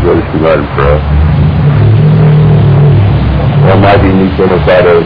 Let us unite in prayer. Almighty and eternal Father,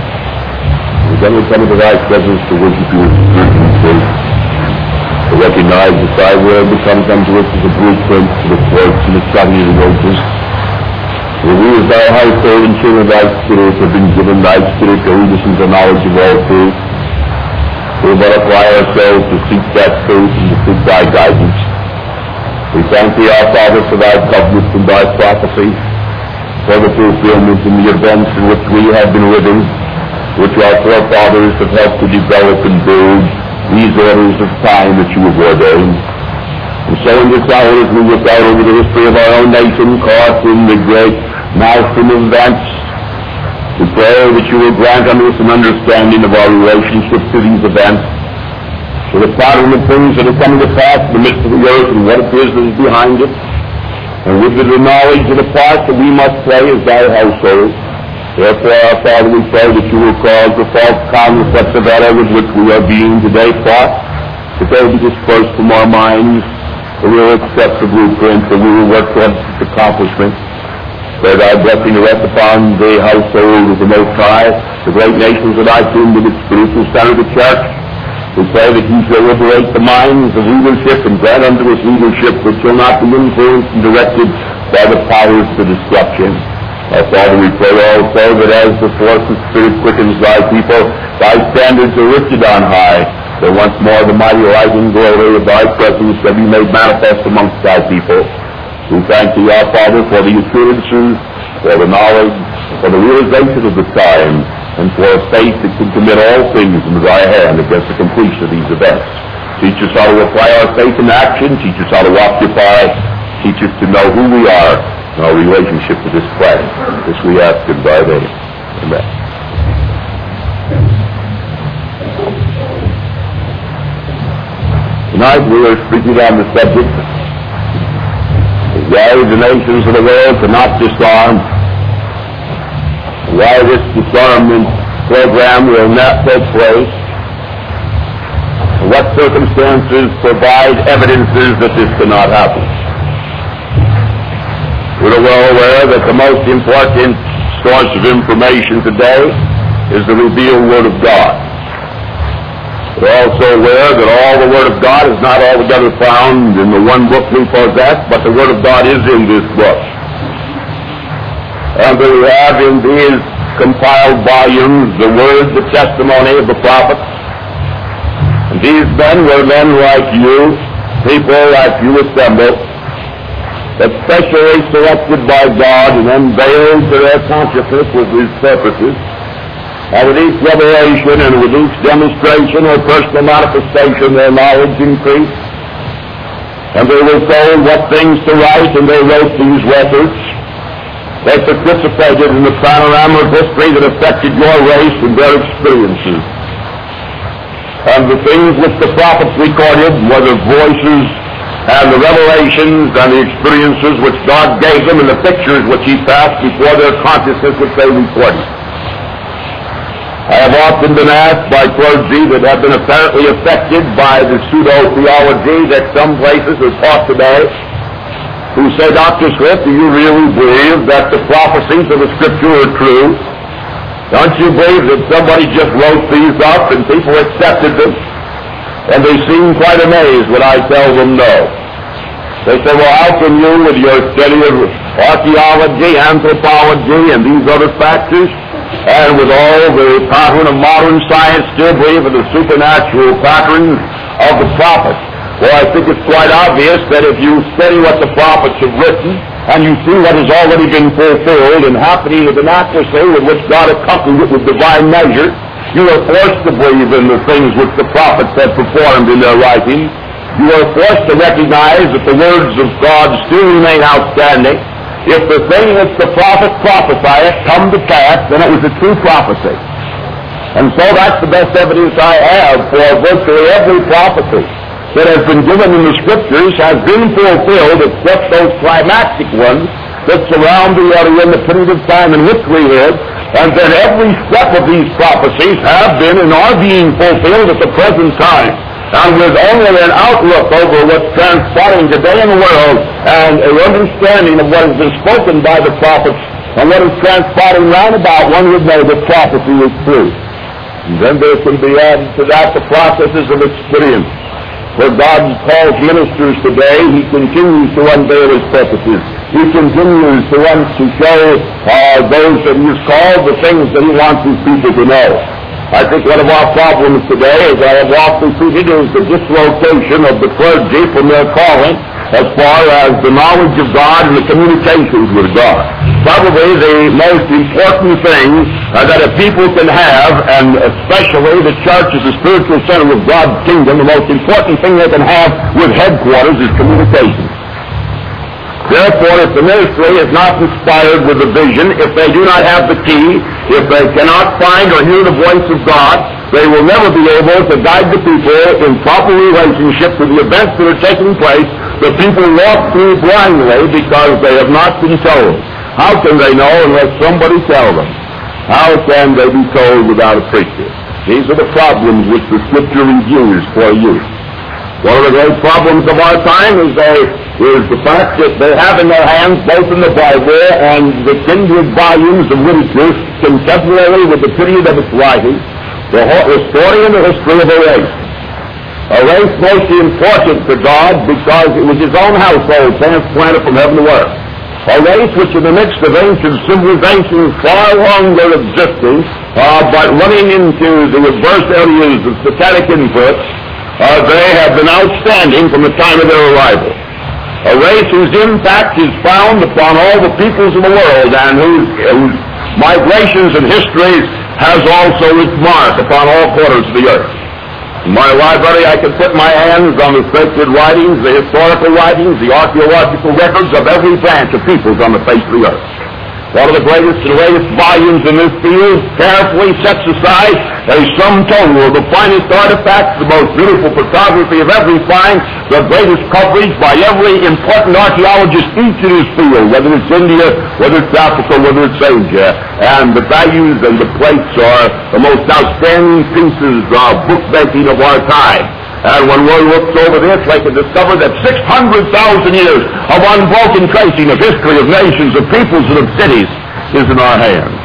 we then come into thy presence to worship you with truth and faith, to recognize that thy word becomes unto us as a blueprint to the courts and the study of the ages. For we as thy household and children of thy Spirit have been given thy Spirit to lead us into the knowledge of all truth. We will apply ourselves to seek that truth and to seek thy guidance. We thank thee, our Father, for thy covenant and thy prophecy, for the fulfillment in the events in which we have been living, which our forefathers have helped to develop and build these orders of time that you have ordained. And so in this hour, as we look out over the history of our own nation, caught in the great maelstrom of events, we pray that you will grant unto us an understanding of our relationship to these events, to the pattern of things that are coming to pass in the midst of the earth and what it is that is behind it, and with the knowledge of the part that we must play as thy household. Therefore, our Father, we pray that you will cause the false concepts of error with which we are being today taught, that they will be dispersed from our minds, that we will accept the blueprint, that we will work towards its accomplishment. Pray thy blessing to rest upon the household of the Most High, the great nations of thy kingdom, its spiritual center, the church. We pray that he shall liberate the minds of leadership and grant unto us leadership which shall not be influenced and directed by the powers of destruction. Our Father, we pray also that as the force of Spirit quickens thy people, thy standards are lifted on high, that once more the mighty light and glory of thy presence shall be made manifest amongst thy people. We thank thee, our Father, for the assurances, for the knowledge, for the realization of the time, and for a faith that can commit all things into thy hand against the completion of these events. Teach us how to apply our faith in action. Teach us how to occupy. Teach us to know who we are and our relationship to this planet. This we ask in thy name. Amen. Tonight we are speaking on the subject of why the nations of the world cannot disarm, why this disarmament program will not take place, what circumstances provide evidences that this cannot happen. We're well aware that the most important source of information today is the revealed Word of God. We're also aware that all the Word of God is not altogether found in the one book we possess, but the Word of God is in this book. And we have in these compiled volumes the word, the testimony of the prophets. And these men were men like you, people like you assembled, that specially selected by God and unveiled to their consciousness with his purposes. And with each revelation and with each demonstration or personal manifestation, their knowledge increased. And they were told what things to write, and they wrote these records. They participated in the panorama of history that affected your race and their experiences. And the things which the prophets recorded were the voices and the revelations and the experiences which God gave them and the pictures which he passed before their consciousness which they recorded. I have often been asked by clergy that have been apparently affected by the pseudo-theology that some places are taught today, who say, Dr. Swift, do you really believe that the prophecies of the Scripture are true? Don't you believe that somebody just wrote these up and people accepted them? And they seem quite amazed when I tell them no. They say, well, how can you, with your study of archaeology, anthropology, and these other factors, and with all the pattern of modern science, still believe in the supernatural pattern of the prophets? Well, I think it's quite obvious that if you study what the prophets have written, and you see what has already been fulfilled and happening with an accuracy with which God accompanied it with divine measure, you are forced to believe in the things which the prophets have performed in their writings. You are forced to recognize that the words of God still remain outstanding. If the thing which the prophet prophesied come to pass, then it was a true prophecy. And so that's the best evidence I have for virtually every prophecy that has been given in the Scriptures has been fulfilled, except those climactic ones that surround the earth in the period of time in which we live, and then every step of these prophecies have been and are being fulfilled at the present time. And with only an outlook over what's transpiring today in the world and an understanding of what has been spoken by the prophets and what is transpiring round about, one would know that prophecy is true. And then there can be added to that the processes of experience. Where God calls ministers today, He continues to unveil His purposes. He continues to want to show those that He has called the things that He wants His people to know. I think one of our problems today, as I have often repeated, is the dislocation of the clergy from their calling as far as the knowledge of God and the communications with God. Probably the most important thing that a people can have, and especially the church as the spiritual center of God's kingdom, the most important thing they can have with headquarters is communication. Therefore, if the ministry is not inspired with the vision, if they do not have the key, if they cannot find or hear the voice of God, they will never be able to guide the people in proper relationship to the events that are taking place. The people walk through blindly because they have not been told. How can they know unless somebody tells them? How can they be told without a preacher? These are the problems which the Scripture reviews for you. One of the great problems of our time is the fact that they have in their hands, both in the Bible and the kindred volumes of literature contemporary with the period of its writing, the story and the history of a race. A race most important to God because it was His own household transplanted from heaven to earth. A race which in the midst of ancient civilizations far longer existing, but running into the adverse areas of satanic influence, they have been outstanding from the time of their arrival. A race whose impact is found upon all the peoples of the world and whose migrations and histories has also its mark upon all quarters of the earth. In my library I can put my hands on the sacred writings, the historical writings, the archaeological records of every branch of peoples on the face of the earth. One of the greatest and latest volumes in this field carefully sets aside a sum total of the finest artifacts, the most beautiful photography of every kind, the greatest coverage by every important archaeologist each in his field, whether it's India, whether it's Africa, whether it's Asia. And the values and the plates are the most outstanding pieces of bookmaking of our time. And when one looks over this, they can discover that 600,000 years of unbroken tracing of history of nations, of peoples, and of cities is in our hands.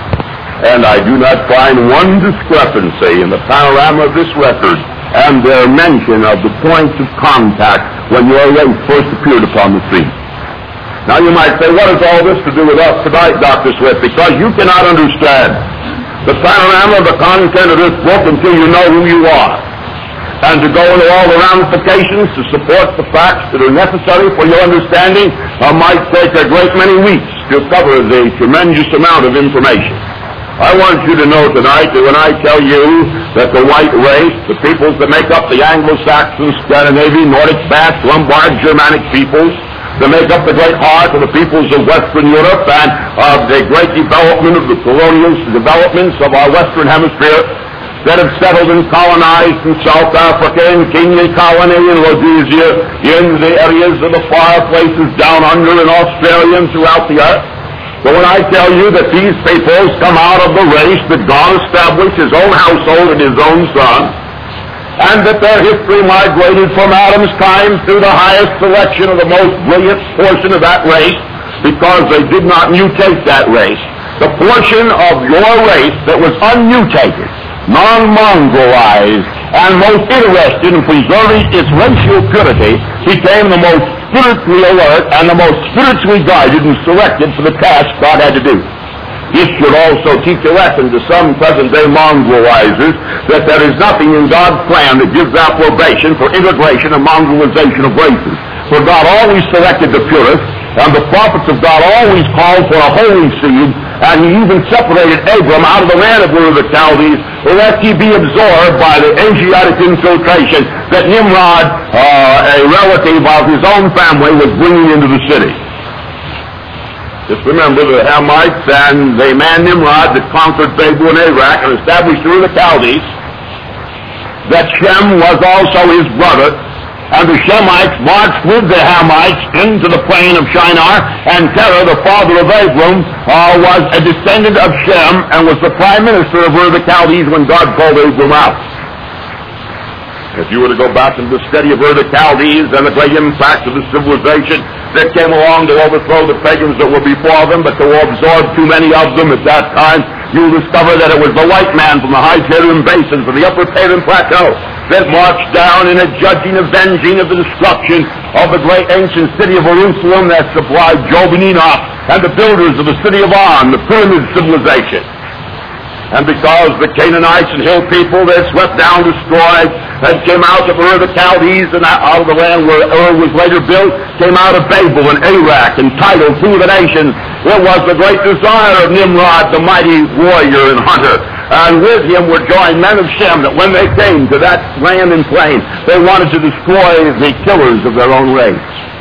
And I do not find one discrepancy in the panorama of this record and their mention of the points of contact when your race first appeared upon the scene. Now you might say, what has all this to do with us tonight, Dr. Swift? Because you cannot understand the panorama of the content of this book until you know who you are. And to go into all the ramifications to support the facts that are necessary for your understanding might take a great many weeks to cover the tremendous amount of information. I want you to know tonight that when I tell you that the white race, the peoples that make up the Anglo-Saxon, Scandinavian, Nordic, Basque, Lombard, Germanic peoples, that make up the great heart of the peoples of Western Europe and of the great development of the colonial developments of our Western Hemisphere, that have settled and colonized in South Africa, in Kenya Colony, in Rhodesia, in the areas of the far places down under in Australia and throughout the earth. But when I tell you that these peoples come out of the race that God established His own household and His own Son, and that their history migrated from Adam's time through the highest selection of the most brilliant portion of that race, because they did not mutate that race. The portion of your race that was unmutated, non-mongrelized, and most interested in preserving its racial purity became the most spiritually alert and the most spiritually guided and selected for the task God had to do. This should also teach a lesson to some present-day mongrelizers that there is nothing in God's plan that gives approbation for integration and mongrelization of races. For God always selected the purest, and the prophets of God always called for a holy seed, and He even separated Abram out of the land of Ur of the Chaldees, lest he be absorbed by the Asiatic infiltration that Nimrod, a relative of his own family, was bringing into the city. Just remember the Hamites and the man Nimrod that conquered Babel and Iraq and established Ur of the Chaldees, that Shem was also his brother, and the Shemites marched with the Hamites into the plain of Shinar, and Terah, the father of Abram, was a descendant of Shem and was the prime minister of Ur of the Chaldees when God called Abram out. If you were to go back into the study of Ur the Chaldees and the great impact of the civilization that came along to overthrow the pagans that were before them, but to absorb too many of them at that time, you'll discover that it was the white man from the high Tarim basins of the upper Tarim plateau that marched down in a judging, avenging of the destruction of the great ancient city of Jerusalem that supplied Job and Enoch and the builders of the city of On, the pyramid civilization. And because the Canaanites and hill people that swept down, destroyed, and came out of Ur the Chaldees and out of the land where Ur was later built, came out of Babel and Arak and Tidal, two of the nations, it was the great desire of Nimrod, the mighty warrior and hunter. And with him were joined men of Shem, that when they came to that land and plain, they wanted to destroy the killers of their own race.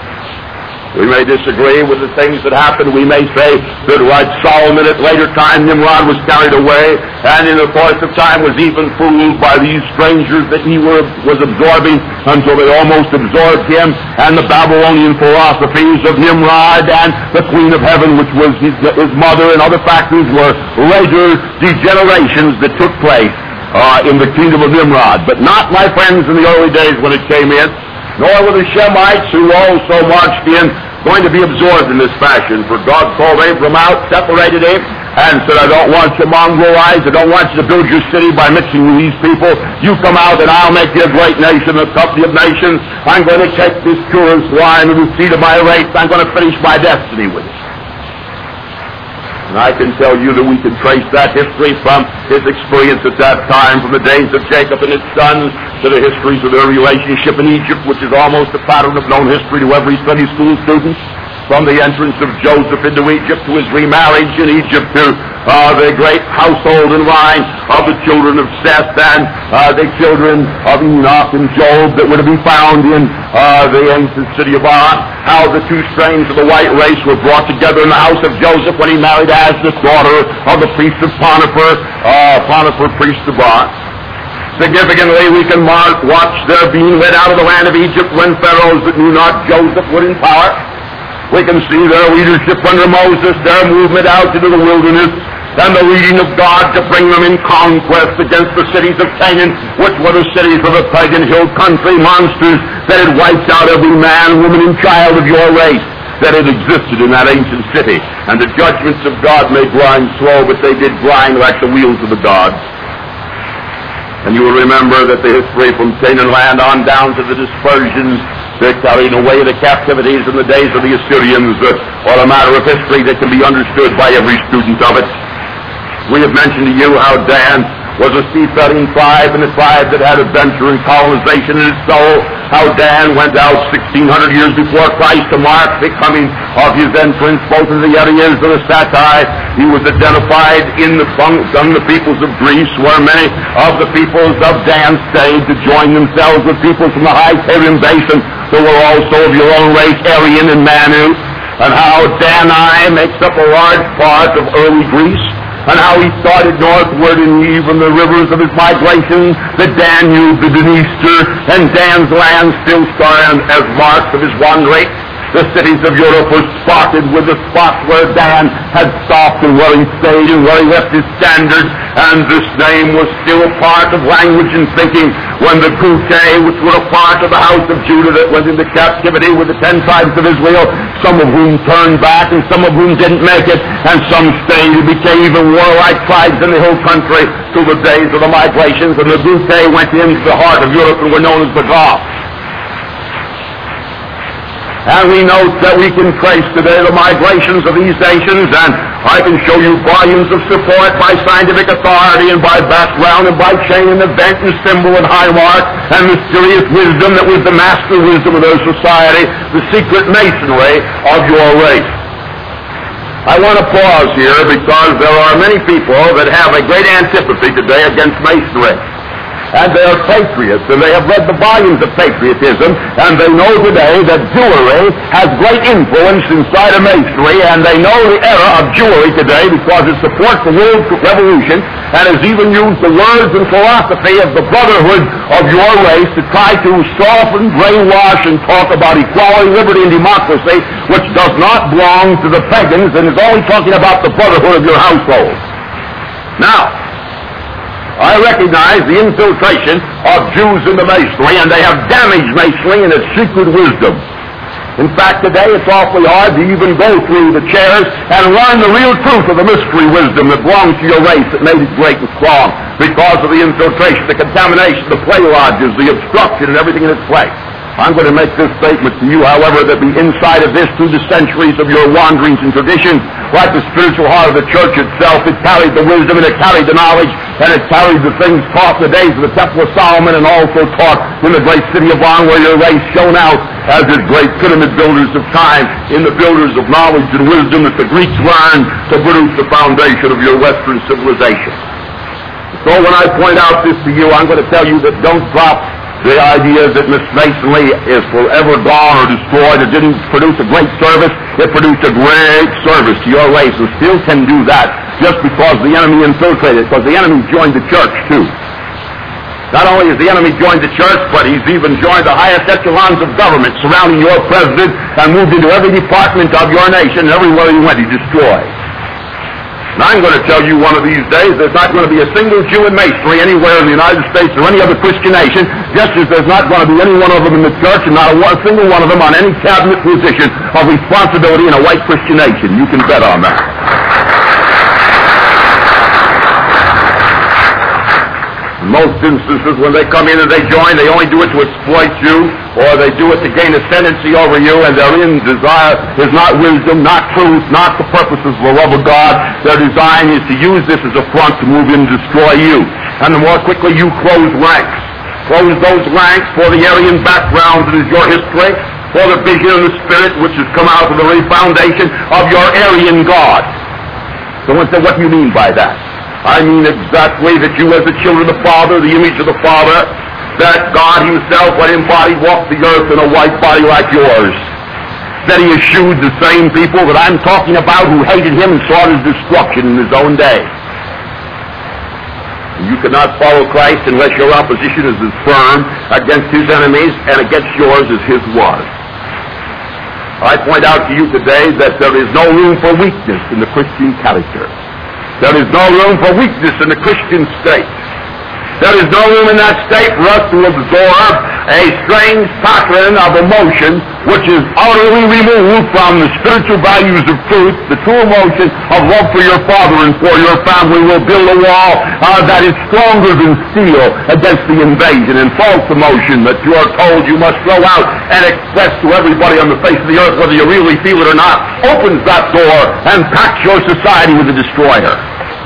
We may disagree with the things that happened. We may say that like Solomon at later time, Nimrod was carried away, and in the course of time was even fooled by these strangers that he was absorbing until they almost absorbed him, and the Babylonian philosophies of Nimrod and the Queen of Heaven, which was his mother, and other factors were later degenerations that took place in the kingdom of Nimrod. But not, my friends, in the early days when it came in, nor were the Shemites, who also marched in, going to be absorbed in this fashion. For God called Abram out, separated him, and said, I don't want you Mongolites, I don't want you to build your city by mixing with these people. You come out and I'll make you a great nation, a company of nations. I'm going to take this purest wine of the seed of my race. I'm going to finish my destiny with it. And I can tell you that we can trace that history from his experience at that time, from the days of Jacob and his sons, to the histories of their relationship in Egypt, which is almost a pattern of known history to every Sunday school student. From the entrance of Joseph into Egypt to his remarriage in Egypt to the great household and line of the children of Seth and the children of Enoch and Job that were to be found in the ancient city of On. How the two strains of the white race were brought together in the house of Joseph when he married Asnath, daughter of the priest of Potiphar, priest of On. Significantly, we can watch their being led out of the land of Egypt when pharaohs that knew not Joseph were in power. We can see their leadership under Moses, their movement out into the wilderness, and the leading of God to bring them in conquest against the cities of Canaan, which were the cities of the pagan hill country monsters that had wiped out every man, woman, and child of your race that had existed in that ancient city. And the judgments of God may grind slow, but they did grind like the wheels of the gods. And you will remember that the history from Canaan land on down to the dispersions, they're carrying away the captivities in the days of the Assyrians, are a matter of history that can be understood by every student of it. We have mentioned to you how Dan was a seafaring tribe, and a tribe that had adventure and colonization in its soul. How Dan went out 1,600 years before Christ to mark the coming of his entrance, both in the areas of the Satai. He was identified in the peoples of Greece, where many of the peoples of Dan stayed to join themselves with peoples from the high Tarim basin who were also of your own race, Aryan and Manu. And how Dani makes up a large part of early Greece, and how he started northward in even the rivers of his migration, the Danube, the Dniester, and Dan's land still stand as marks of his wandering. The cities of Europe were spotted with the spots where Dan had stopped and where he stayed and where he left his standard, and this name was still a part of language and thinking when the Gutei, which were a part of the house of Judah that went into captivity with the 10 tribes of Israel, some of whom turned back and some of whom didn't make it, and some stayed and became even warlike tribes in the hill country through the days of the migrations, and the Gutei went into the heart of Europe and were known as the Goths. And we note that we can trace today the migrations of these nations, and I can show you volumes of support by scientific authority and by background and by chain and event and symbol and high mark and mysterious wisdom that was the master wisdom of their society, the secret masonry of your race. I want to pause here because there are many people that have a great antipathy today against masonry. And they are patriots, and they have read the volumes of patriotism, and they know today that jewelry has great influence inside of masonry, and they know the era of jewelry today because it supports the world revolution and has even used the words and philosophy of the brotherhood of your race to try to soften, brainwash, and talk about equality, liberty, and democracy, which does not belong to the pagans and is only talking about the brotherhood of your household. Now, I recognize the infiltration of Jews into Masonry, and they have damaged Masonry and its secret wisdom. In fact, today it's awfully hard to even go through the chairs and learn the real truth of the mystery wisdom that belongs to your race that made it great and strong because of the infiltration, the contamination, the play lodges, the obstruction, and everything in its place. I'm going to make this statement to you, however, that the inside of this through the centuries of your wanderings and traditions, like the spiritual heart of the church itself, it carried the wisdom and it carried the knowledge and it carried the things taught in the days of the Temple of Solomon and also taught in the great city of On, where your race shone out as the great pyramid builders of time, in the builders of knowledge and wisdom that the Greeks learned to produce the foundation of your Western civilization. So when I point out this to you, I'm going to tell you that don't drop the idea that Masonry is forever gone or destroyed. It didn't produce a great service. It produced a great service to your race, and still can do that just because the enemy infiltrated, because the enemy joined the church too. Not only has the enemy joined the church, but he's even joined the highest echelons of government surrounding your president and moved into every department of your nation, and everywhere he went he destroyed. And I'm going to tell you one of these days there's not going to be a single Jew in Masonry anywhere in the United States or any other Christian nation, just as there's not going to be any one of them in the church and not a single one of them on any cabinet position of responsibility in a white Christian nation. You can bet on that. In most instances, when they come in and they join, they only do it to exploit you, or they do it to gain ascendancy over you, and their desire is not wisdom, not truth, not the purposes of the love of God. Their design is to use this as a front to move in and destroy you. And the more quickly you close those ranks for the Aryan background that is your history, for the vision and the spirit which has come out of the very foundation of your Aryan God. Someone said, what do you mean by that? I mean exactly that you as the children of the Father, the image of the Father, that God himself, when embodied, walked the earth in a white body like yours. That he eschewed the same people that I'm talking about who hated him and sought his destruction in his own day. You cannot follow Christ unless your opposition is as firm against his enemies and against yours as his was. I point out to you today that there is no room for weakness in the Christian character. There is no room for weakness in the Christian state. There is no room in that state for us to absorb a strange pattern of emotion which is utterly removed from the spiritual values of truth. The true emotion of love for your father and for your family will build a wall that is stronger than steel against the invasion. And false emotion that you are told you must throw out and express to everybody on the face of the earth, whether you really feel it or not, opens that door and packs your society with a destroyer.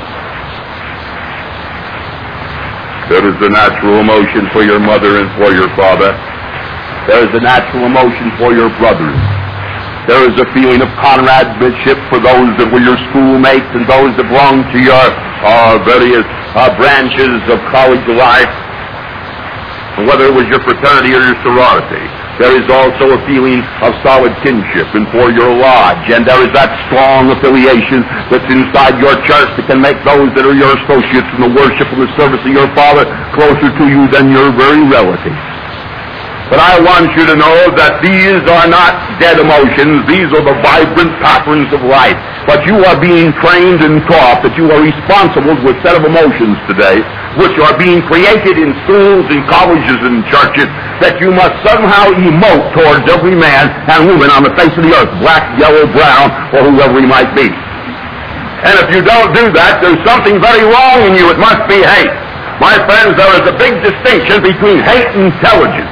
There is the natural emotion for your mother and for your father. There is the natural emotion for your brothers. There is a feeling of comradeship for those that were your schoolmates and those that belonged to your various branches of college life, whether it was your fraternity or your sorority. There is also a feeling of solid kinship and for your lodge, and there is that strong affiliation that's inside your church that can make those that are your associates in the worship and the service of your Father closer to you than your very relatives. But I want you to know that these are not dead emotions. These are the vibrant patterns of life. But you are being trained and taught that you are responsible for a set of emotions today, which are being created in schools and colleges and churches, that you must somehow emote towards every man and woman on the face of the earth, black, yellow, brown, or whoever he might be. And if you don't do that, there's something very wrong in you. It must be hate. My friends, there is a big distinction between hate and intelligence.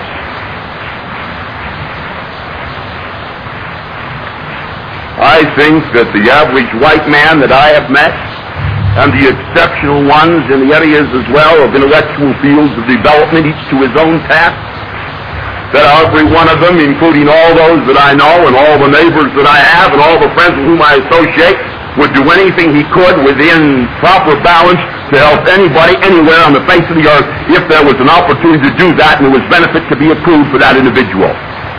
I think that the average white man that I have met, and the exceptional ones in the areas as well of intellectual fields of development, each to his own path, that every one of them, including all those that I know and all the neighbors that I have and all the friends with whom I associate, would do anything he could within proper balance to help anybody anywhere on the face of the earth if there was an opportunity to do that and there was benefit to be accrued for that individual.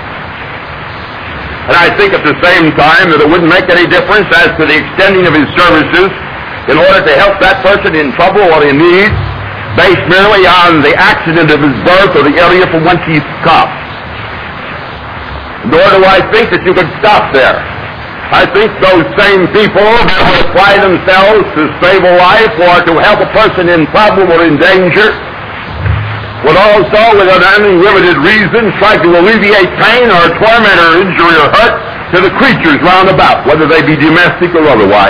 And I think at the same time that it wouldn't make any difference as to the extending of his services in order to help that person in trouble or in need, based merely on the accident of his birth or the area from whence he's come. Nor do I think that you could stop there. I think those same people that would apply themselves to save a life or to help a person in trouble or in danger would also, with an unlimited reason, try to alleviate pain or torment or injury or hurt to the creatures round about, whether they be domestic or otherwise.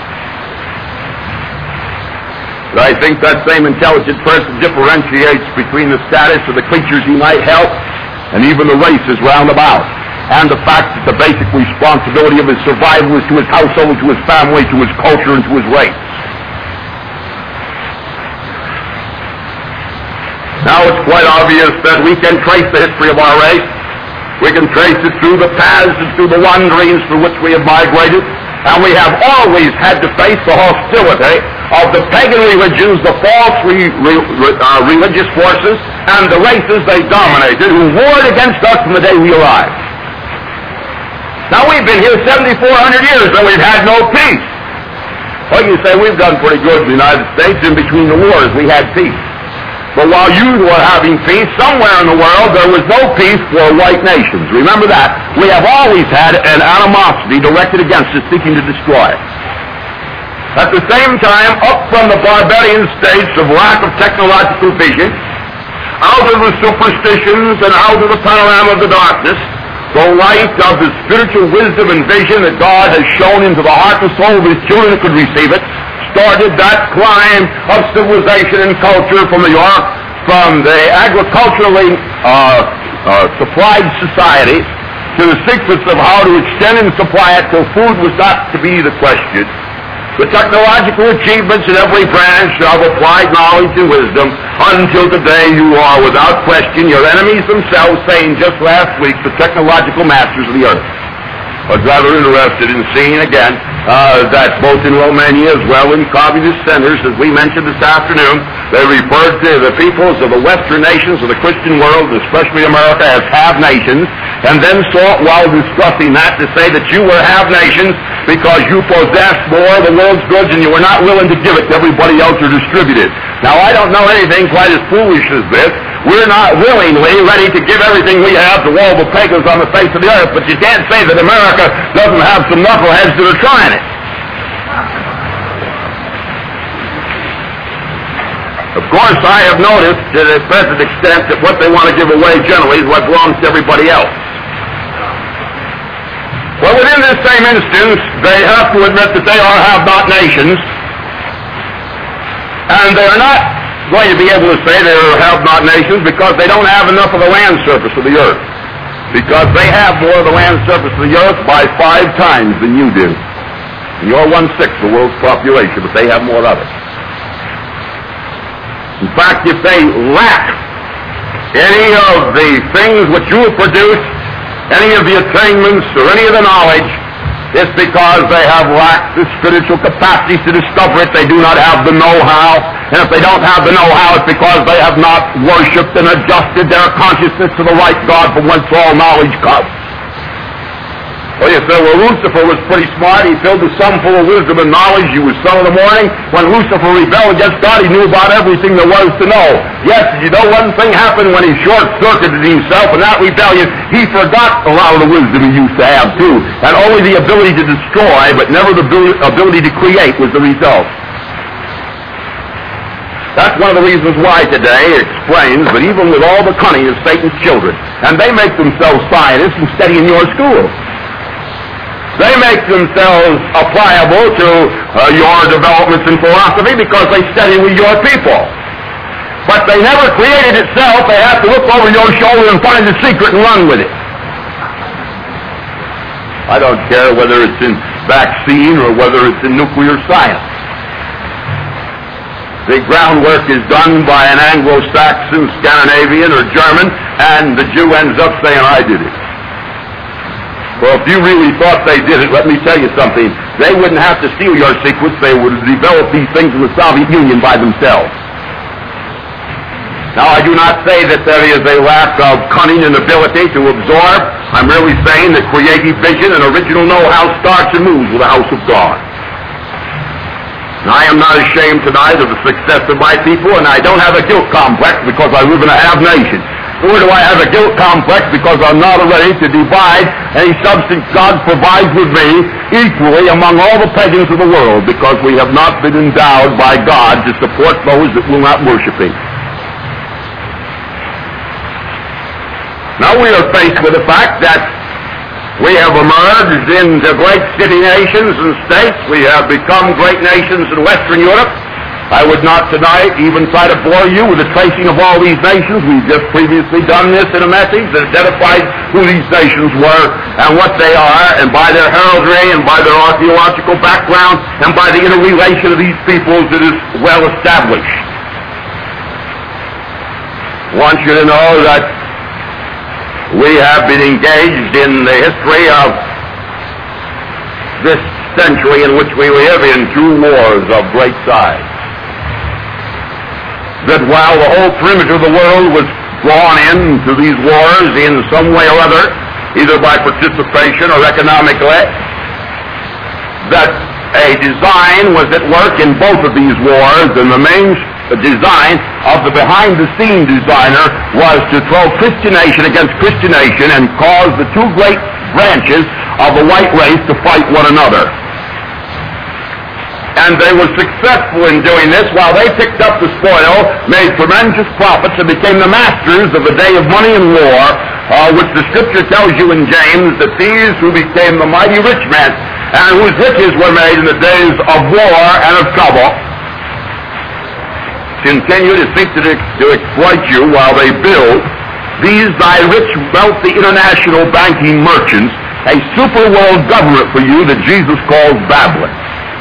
But I think that same intelligent person differentiates between the status of the creatures he might help and even the races round about, and the fact that the basic responsibility of his survival is to his household, to his family, to his culture, and to his race. Now it's quite obvious that we can trace the history of our race. We can trace it through the paths and through the wanderings through which we have migrated, and we have always had to face the hostility of the pagan religions, the false religious forces, and the races they dominated, who warred against us from the day we arrived. Now we've been here 7,400 years and we've had no peace. Well, you say we've done pretty good in the United States. In between the wars we had peace. But while you were having peace, somewhere in the world there was no peace for white nations. Remember that. We have always had an animosity directed against us, seeking to destroy it. At the same time, up from the barbarian states of lack of technological vision, out of the superstitions and out of the panorama of the darkness, the light of the spiritual wisdom and vision that God has shown into the heart and soul of His children who could receive it, started that climb of civilization and culture from the agriculturally supplied society to the secrets of how to extend and supply it till food was not to be the question. The technological achievements in every branch of applied knowledge and wisdom, until today you are without question your enemies themselves saying just last week the technological masters of the earth. I was rather interested in seeing again that both in Romania as well in communist centers, as we mentioned this afternoon, they referred to the peoples of the Western nations of the Christian world, especially America, as have-nations, and then sought, while discussing that, to say that you were have-nations because you possessed more of the world's goods and you were not willing to give it to everybody else or distribute it. Now, I don't know anything quite as foolish as this. We're not willingly ready to give everything we have to all the pagans on the face of the earth, but you can't say that America doesn't have some knuckleheads that are trying it. Of course, I have noticed to the present extent that what they want to give away generally is what belongs to everybody else. Well, within this same instance, they have to admit that they are have-not nations, and they are not going to be able to say they are have-not nations because they don't have enough of the land surface of the earth. Because they have more of the land surface of the earth by 5 times than you do. And you're 1/6 of the world's population, but they have more of it. In fact, if they lack any of the things which you have produced, any of the attainments or any of the knowledge, it's because they have lacked the spiritual capacity to discover it. They do not have the know-how. And if they don't have the know-how, it's because they have not worshipped and adjusted their consciousness to the right God from whence all knowledge comes. Well, you say, well, Lucifer was pretty smart. He filled the sun full of wisdom and knowledge. He was son of the morning. When Lucifer rebelled against God, he knew about everything there was to know. Yes, you know one thing happened when he short-circuited himself in that rebellion. He forgot a lot of the wisdom he used to have, too. And only the ability to destroy, but never the ability to create was the result. That's one of the reasons why today it explains that even with all the cunning of Satan's children, and they make themselves scientists and study in your school, they make themselves applicable to your developments in philosophy because they study with your people. But they never created itself. They have to look over your shoulder and find the secret and run with it. I don't care whether it's in vaccine or whether it's in nuclear science. The groundwork is done by an Anglo-Saxon, Scandinavian, or German, and the Jew ends up saying, I did it. Well, if you really thought they did it, let me tell you something. They wouldn't have to steal your secrets. They would have developed these things in the Soviet Union by themselves. Now, I do not say that there is a lack of cunning and ability to absorb. I'm merely saying that creative vision and original know-how starts and moves with the house of God. Now, I am not ashamed tonight of the success of my people, and I don't have a guilt complex because I live in a have nation. Nor do I have a guilt complex because I'm not ready to divide any substance God provides with me equally among all the pagans of the world, because we have not been endowed by God to support those that will not worship Him. Now we are faced with the fact that we have emerged into great city nations and states. We have become great nations in Western Europe. I would not tonight even try to bore you with the tracing of all these nations. We've just previously done this in a message that identified who these nations were and what they are, and by their heraldry and by their archaeological background and by the interrelation of these peoples, it is well established. I want you to know that we have been engaged in the history of this century in which we live in two wars of great size. That while the whole perimeter of the world was drawn into these wars in some way or other, either by participation or economically, that a design was at work in both of these wars, and the main design of the behind-the-scene designer was to throw Christian nation against Christian nation and cause the two great branches of the white race to fight one another. And they were successful in doing this. While they picked up the spoil, made tremendous profits, and became the masters of the day of money and war, which the Scripture tells you in James that these who became the mighty rich men, and whose riches were made in the days of war and of trouble, continue to seek to exploit you while they build these thy rich, wealthy international banking merchants a super world government for you that Jesus calls Babylon.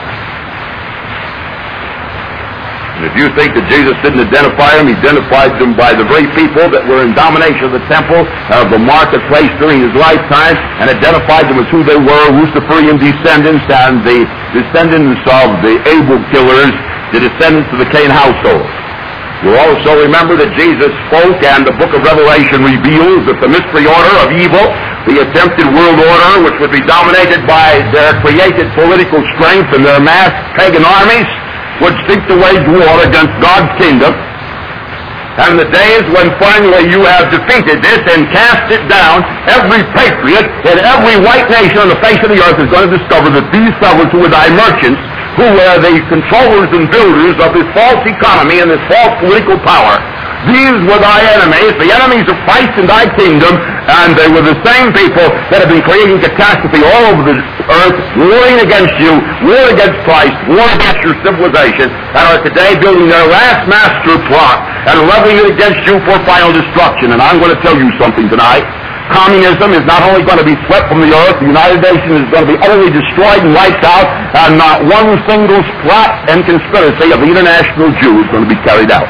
And if you think that Jesus didn't identify them, He identified them by the very people that were in domination of the temple, of the marketplace during His lifetime, and identified them as who they were, Luciferian descendants and the descendants of the Abel killers, the descendants of the Cain household. You'll also remember that Jesus spoke, and the book of Revelation reveals that the mystery order of evil, the attempted world order, which would be dominated by their created political strength and their massed pagan armies, would seek to wage war against God's kingdom. And the days when finally you have defeated this and cast it down, every patriot in every white nation on the face of the earth is going to discover that these fellows who were thy merchants, who were the controllers and builders of this false economy and this false political power, these were thy enemies, the enemies of Christ and thy kingdom, and they were the same people that have been creating catastrophe all over the earth, warring against you, war against Christ, war against your civilization, and are today building their last master plot and leveling it against you for final destruction. And I'm going to tell you something tonight. Communism is not only going to be swept from the earth, the United Nations is going to be utterly destroyed and wiped out, and not one single plot and conspiracy of the international Jew is going to be carried out.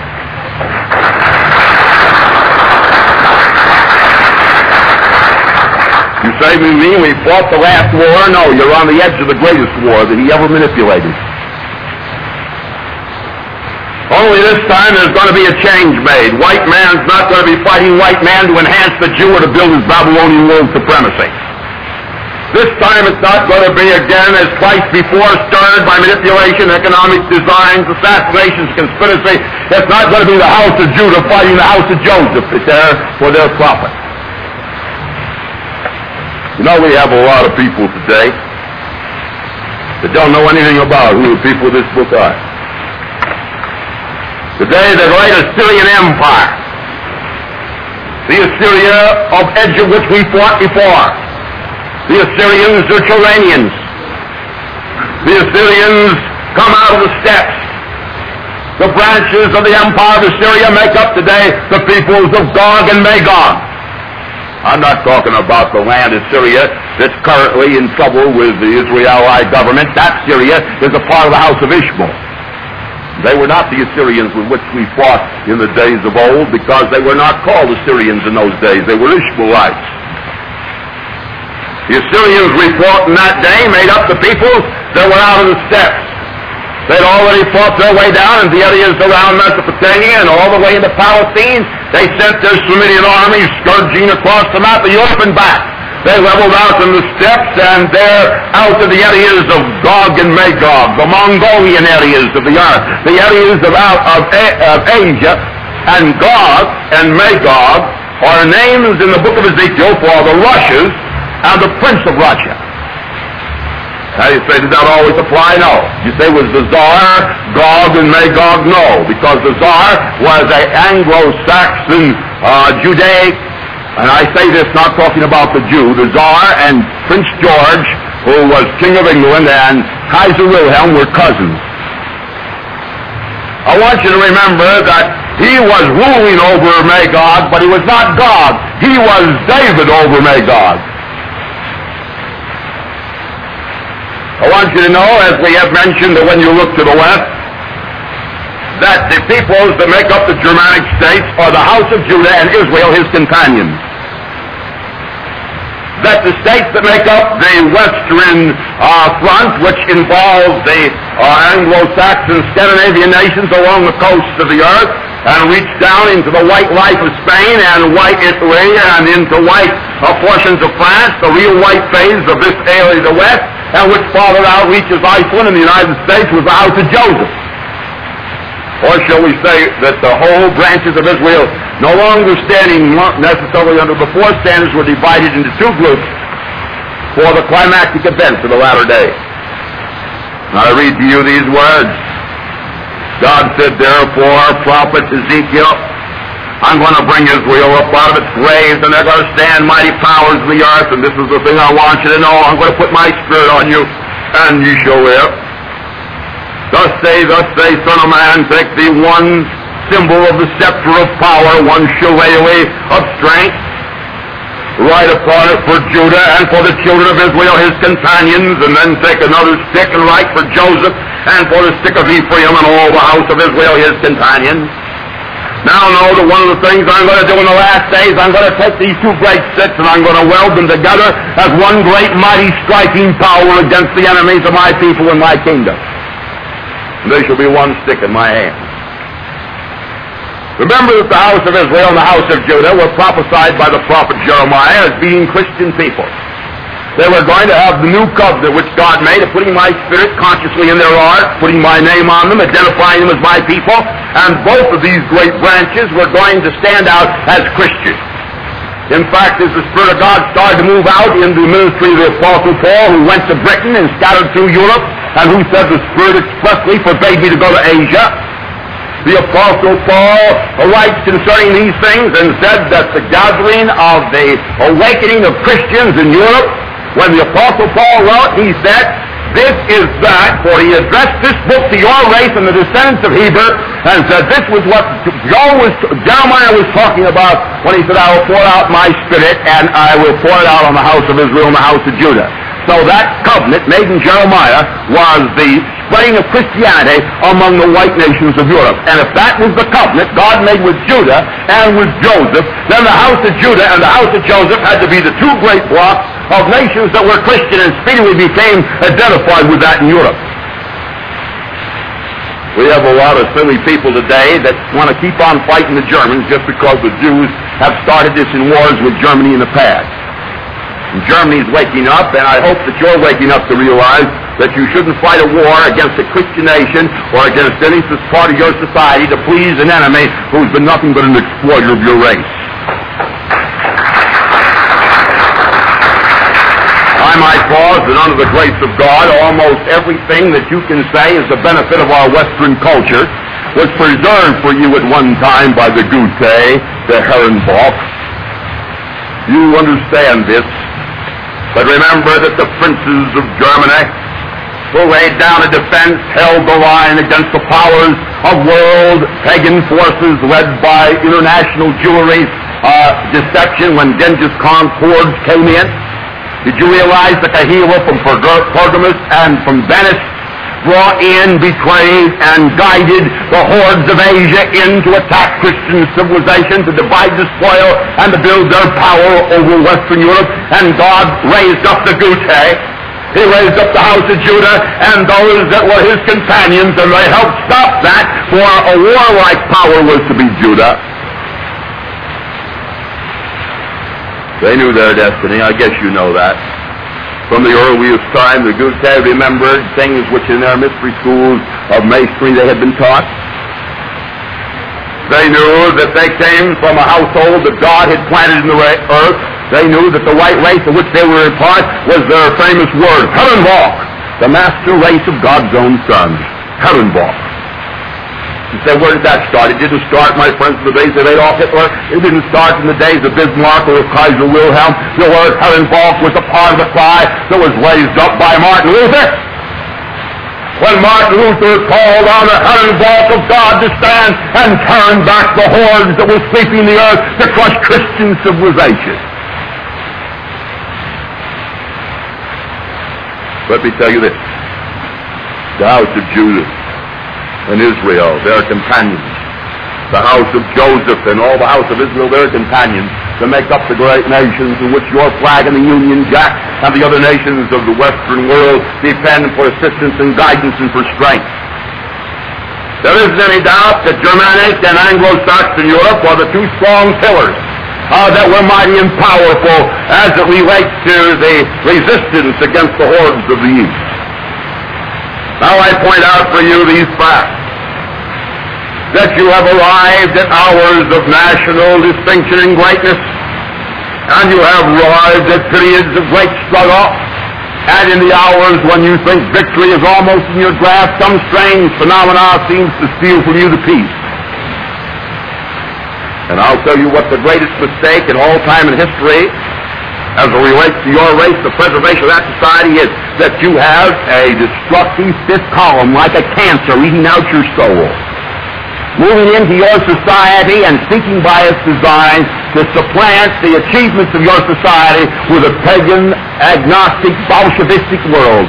You say to me, we fought the last war? No, you're on the edge of the greatest war that he ever manipulated. Only this time there's going to be a change made. White man's not going to be fighting white man to enhance the Jew or to build his Babylonian world supremacy. This time it's not going to be again as twice before stirred by manipulation, economic designs, assassinations, conspiracy. It's not going to be the house of Judah fighting the house of Joseph there for their profit. You know, we have a lot of people today that don't know anything about who the people of this book are. Today, the great Assyrian Empire, the Assyria of edge of which we fought before, the Assyrians are Turanians. The Assyrians come out of the steppes. The branches of the empire of Assyria make up today the peoples of Gog and Magog. I'm not talking about the land of Syria that's currently in trouble with the Israeli government. That Syria is a part of the house of Ishmael. They were not the Assyrians with which we fought in the days of old, because they were not called Assyrians in those days. They were Ishmaelites. The Assyrians we fought in that day made up the peoples that were out of the steppes. They'd already fought their way down in the areas around Mesopotamia and all the way into Palestine. They sent their Semitic armies scourging across the map of Europe and back. They leveled out in the steppes, and they're out of the areas of Gog and Magog, the Mongolian areas of the earth, the areas of Asia. And Gog and Magog are names in the book of Ezekiel for the Russias and the Prince of Russia. Now you say, did that always apply? No. You say, was the Tsar Gog and Magog? No, because the Tsar was an Anglo-Saxon Judaic, and I say this not talking about the Jew, the Tsar and Prince George, who was King of England, and Kaiser Wilhelm were cousins. I want you to remember that he was ruling over Magog, but he was not Gog. He was David over Magog. I want you to know, as we have mentioned, that when you look to the west, that the peoples that make up the Germanic states are the house of Judah and Israel, his companions. That the states that make up the western front, which involves the Anglo-Saxon Scandinavian nations along the coast of the earth, and reach down into the white life of Spain and white Italy and into white portions of France, the real white phase of this area of the west, and which farther out reaches Iceland in the United States, was the house of Joseph. Or shall we say that the whole branches of Israel, no longer standing necessarily under the four standards, were divided into two groups for the climactic events of the latter day. Now I read to you these words. God said, therefore, prophet Ezekiel, I'm going to bring Israel up out of its graves, and they're going to stand mighty powers of the earth, and this is the thing I want you to know. I'm going to put my spirit on you, and you shall live. Thus say, Son of man, take thee one symbol of the scepter of power, one shillelagh of strength, write upon it for Judah and for the children of Israel, his companions, and then take another stick and write for Joseph and for the stick of Ephraim and all the house of Israel, his companions. Now know that one of the things I'm going to do in the last days, I'm going to take these two great sticks and I'm going to weld them together as one great mighty striking power against the enemies of my people and my kingdom. And there shall be one stick in my hand. Remember that the house of Israel and the house of Judah were prophesied by the prophet Jeremiah as being Christian people. They were going to have the new covenant which God made of putting my spirit consciously in their heart, putting my name on them, identifying them as my people, and both of these great branches were going to stand out as Christians. In fact, as the Spirit of God started to move out into the ministry of the Apostle Paul, who went to Britain and scattered through Europe, and who said the Spirit expressly forbade me to go to Asia, the Apostle Paul writes concerning these things and said that the gathering of the awakening of Christians in Europe, when the Apostle Paul wrote, he said, this is that, for he addressed this book to your race and the descendants of Heber, and said this was what Jeremiah was talking about when he said, I will pour out my spirit, and I will pour it out on the house of Israel and the house of Judah. So that covenant made in Jeremiah was the spreading of Christianity among the white nations of Europe. And if that was the covenant God made with Judah and with Joseph, then the house of Judah and the house of Joseph had to be the two great blocks of nations that were Christian and speedily became identified with that in Europe. We have a lot of silly people today that want to keep on fighting the Germans just because the Jews have started this in wars with Germany in the past. And Germany's waking up, and I hope that you're waking up to realize that you shouldn't fight a war against a Christian nation or against any part of your society to please an enemy who's been nothing but an exploiter of your race. I might pause that under the grace of God, almost everything that you can say is the benefit of our Western culture was preserved for you at one time by the Goethe, the Herrenbach. You understand this. But remember that the princes of Germany, who laid down a defense, held the line against the powers of world pagan forces led by international Jewry deception when Genghis Khan's hordes came in. Did you realize that Kahila from Pergamus and from Venice brought in, betrayed, and guided the hordes of Asia in to attack Christian civilization, to divide the spoil, and to build their power over Western Europe? And God raised up the Goethe. He raised up the house of Judah and those that were his companions, and they helped stop that, for a warlike power was to be Judah. They knew their destiny. I guess you know that. From the earliest time, the Goethe remembered things which in their mystery schools of masonry they had been taught. They knew that they came from a household that God had planted in the earth. They knew that the white race of which they were a part was their famous word, Herrenvolk, the master race of God's own sons. Herrenvolk. You say, where did that start? It didn't start, my friends, in the days of Adolf Hitler. It didn't start in the days of Bismarck or Kaiser Wilhelm. The word Herrenvolk was a part of the cry that was raised up by Martin Luther. When Martin Luther called on the Herrenvolk of God to stand and turn back the hordes that were sweeping the earth to crush Christian civilization. Let me tell you this. The house of Judah and Israel, their companions. The house of Joseph and all the house of Israel, their companions, to make up the great nations in which your flag and the Union Jack and the other nations of the Western world depend for assistance and guidance and for strength. There isn't any doubt that Germanic and Anglo-Saxon Europe are the two strong pillars that were mighty and powerful as it relates to the resistance against the hordes of the East. Now I point out for you these facts, that you have arrived at hours of national distinction and greatness, and you have arrived at periods of great struggle, and in the hours when you think victory is almost in your grasp, some strange phenomena seems to steal from you the peace. And I'll tell you what the greatest mistake in all time in history as it relates to your race, the preservation of that society, is that you have a destructive fifth column like a cancer eating out your soul, moving into your society and seeking by its design to supplant the achievements of your society with a pagan, agnostic, Bolshevistic world.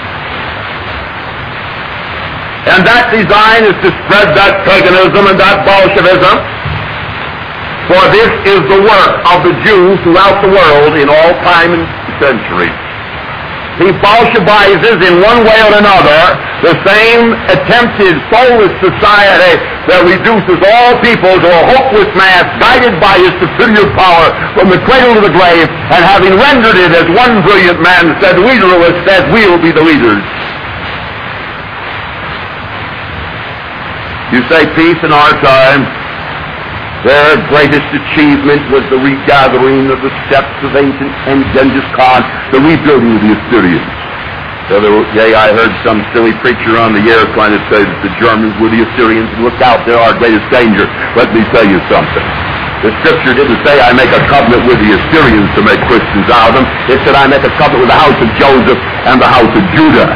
And that design is to spread that paganism and that Bolshevism. For this is the work of the Jews throughout the world in all time and centuries. He Bolshevizes in one way or another the same attempted soulless society that reduces all people to a hopeless mass guided by his superior power from the cradle to the grave, and having rendered it, as one brilliant man said, leaderless, said, we'll be the leaders. You say peace in our time. Their greatest achievement was the regathering of the steps of ancient Genghis Khan, the rebuilding of the Assyrians. I heard some silly preacher on the air trying to say that the Germans were the Assyrians, and look out, they're our greatest danger. Let me tell you something. The Scripture didn't say I make a covenant with the Assyrians to make Christians out of them. It said I make a covenant with the house of Joseph and the house of Judah.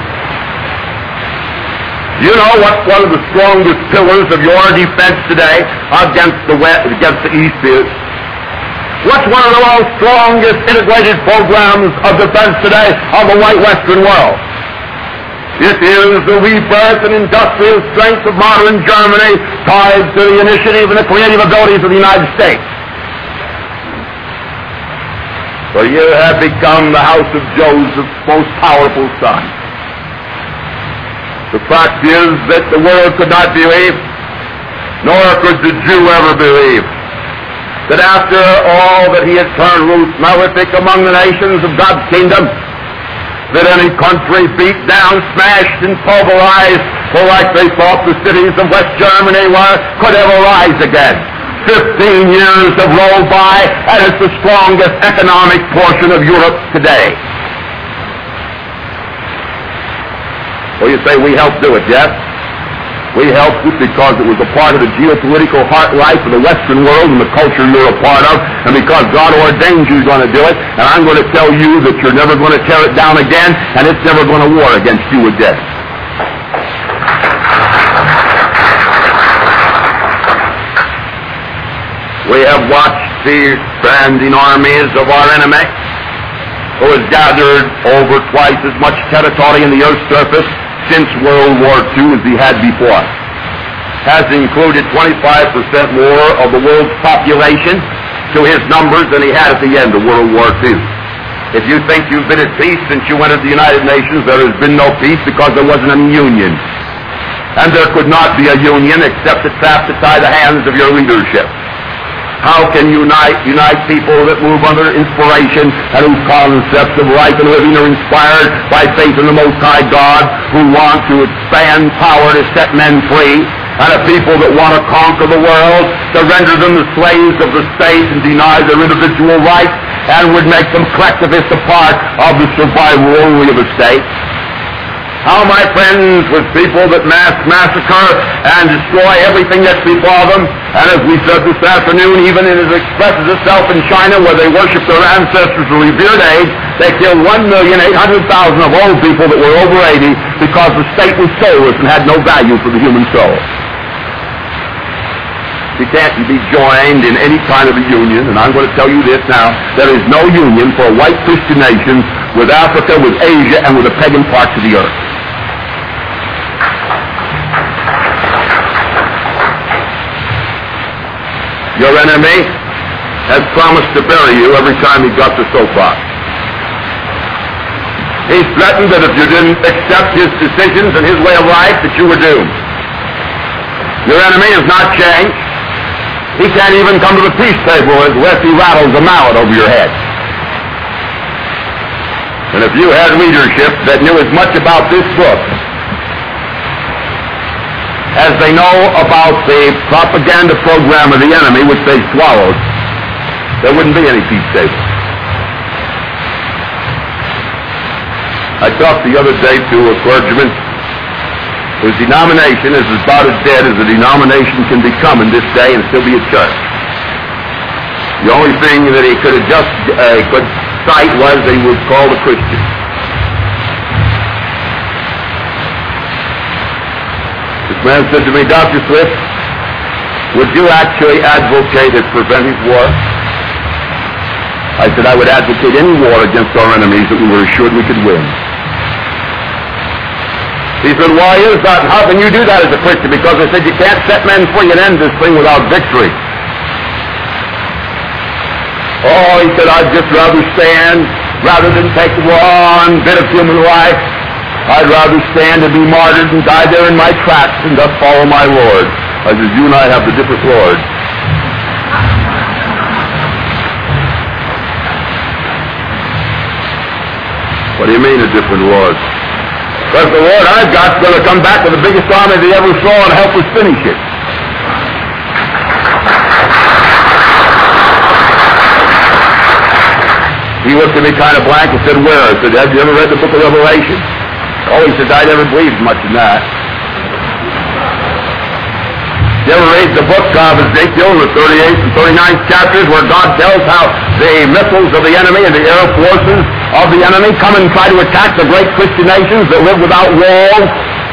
You know what one of the strongest pillars of your defense today against the West, against the East is? What's one of the most strongest integrated programs of defense today of the white Western world? It is the rebirth and industrial strength of modern Germany tied to the initiative and the creative abilities of the United States. For you have become the house of Joseph's most powerful son. The fact is that the world could not believe, nor could the Jew ever believe, that after all that he had turned loose malefic among the nations of God's kingdom, that any country beat down, smashed, and pulverized, for like they thought the cities of West Germany were, could ever rise again. 15 years have rolled by, and it's the strongest economic portion of Europe today. Well, you say we helped do it, yes? We helped it because it was a part of the geopolitical heart life of the Western world and the culture you're a part of, and because God ordained you're going to do it, and I'm going to tell you that you're never going to tear it down again, and it's never going to war against you again. We have watched the expanding armies of our enemy, who has gathered over twice as much territory in the earth's surface since World War II as he had before. Has included 25% more of the world's population to his numbers than he had at the end of World War II. If you think you've been at peace since you entered the United Nations, there has been no peace because there wasn't any union. And there could not be a union except a trap to tie the hands of your leadership. How can you unite people that move under inspiration and whose concepts of life and living are inspired by faith in the Most High God, who want to expand power to set men free, and a people that want to conquer the world, to render them the slaves of the state and deny their individual rights, and would make them collectivists a part of the survival only of the state. How, my friends, with people that massacre and destroy everything that's before them, and as we said this afternoon, even as it expresses itself in China, where they worship their ancestors of revered age, they killed 1,800,000 of old people that were over 80 because the state was soulless and had no value for the human soul. You can't be joined in any kind of a union, and I'm going to tell you this now, there is no union for white Christian nations with Africa, with Asia, and with the pagan parts of the earth. Your enemy has promised to bury you every time he got the soapbox. He threatened that if you didn't accept his decisions and his way of life, that you were doomed. Your enemy has not changed. He can't even come to the peace table unless he rattles a mallet over your head. And if you had leadership that knew as much about this book as they know about the propaganda program of the enemy, which they swallowed, there wouldn't be any peace table. I talked the other day to a clergyman whose denomination is about as dead as a denomination can become in this day and still be a church. The only thing that he could cite was that he was called a Christian. This man said to me, Dr. Swift, would you actually advocate a preventive war? I said, I would advocate any war against our enemies that we were assured we could win. He said, why is that? How can you do that as a Christian? Because I said, you can't set men free and end this thing without victory. Oh, he said, I'd just rather stand, rather than take one bit of human life, I'd rather stand and be martyred and die there in my tracks and thus follow my Lord. I said, you and I have the different Lord. What do you mean a different Lord? Because the Lord I've got is going to come back with the biggest army they ever saw and help us finish it. He looked at me kind of blank and said, where? I said, have you ever read the book of Revelation? Oh, he said, I never believed much in that. You ever read the book of Ezekiel, the 38th and 39th chapters, where God tells how the missiles of the enemy and the air forces of the enemy come and try to attack the great Christian nations that live without walls?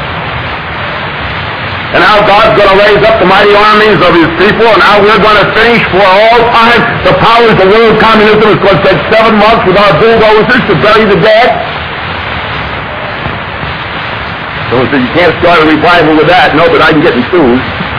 And how God's going to raise up the mighty armies of his people, and how we're going to finish for all time the powers of world communism. It's going to take 7 months with our bulldozers to bury the dead. So he said, you can't start a revival with that. No, but I can get enthused.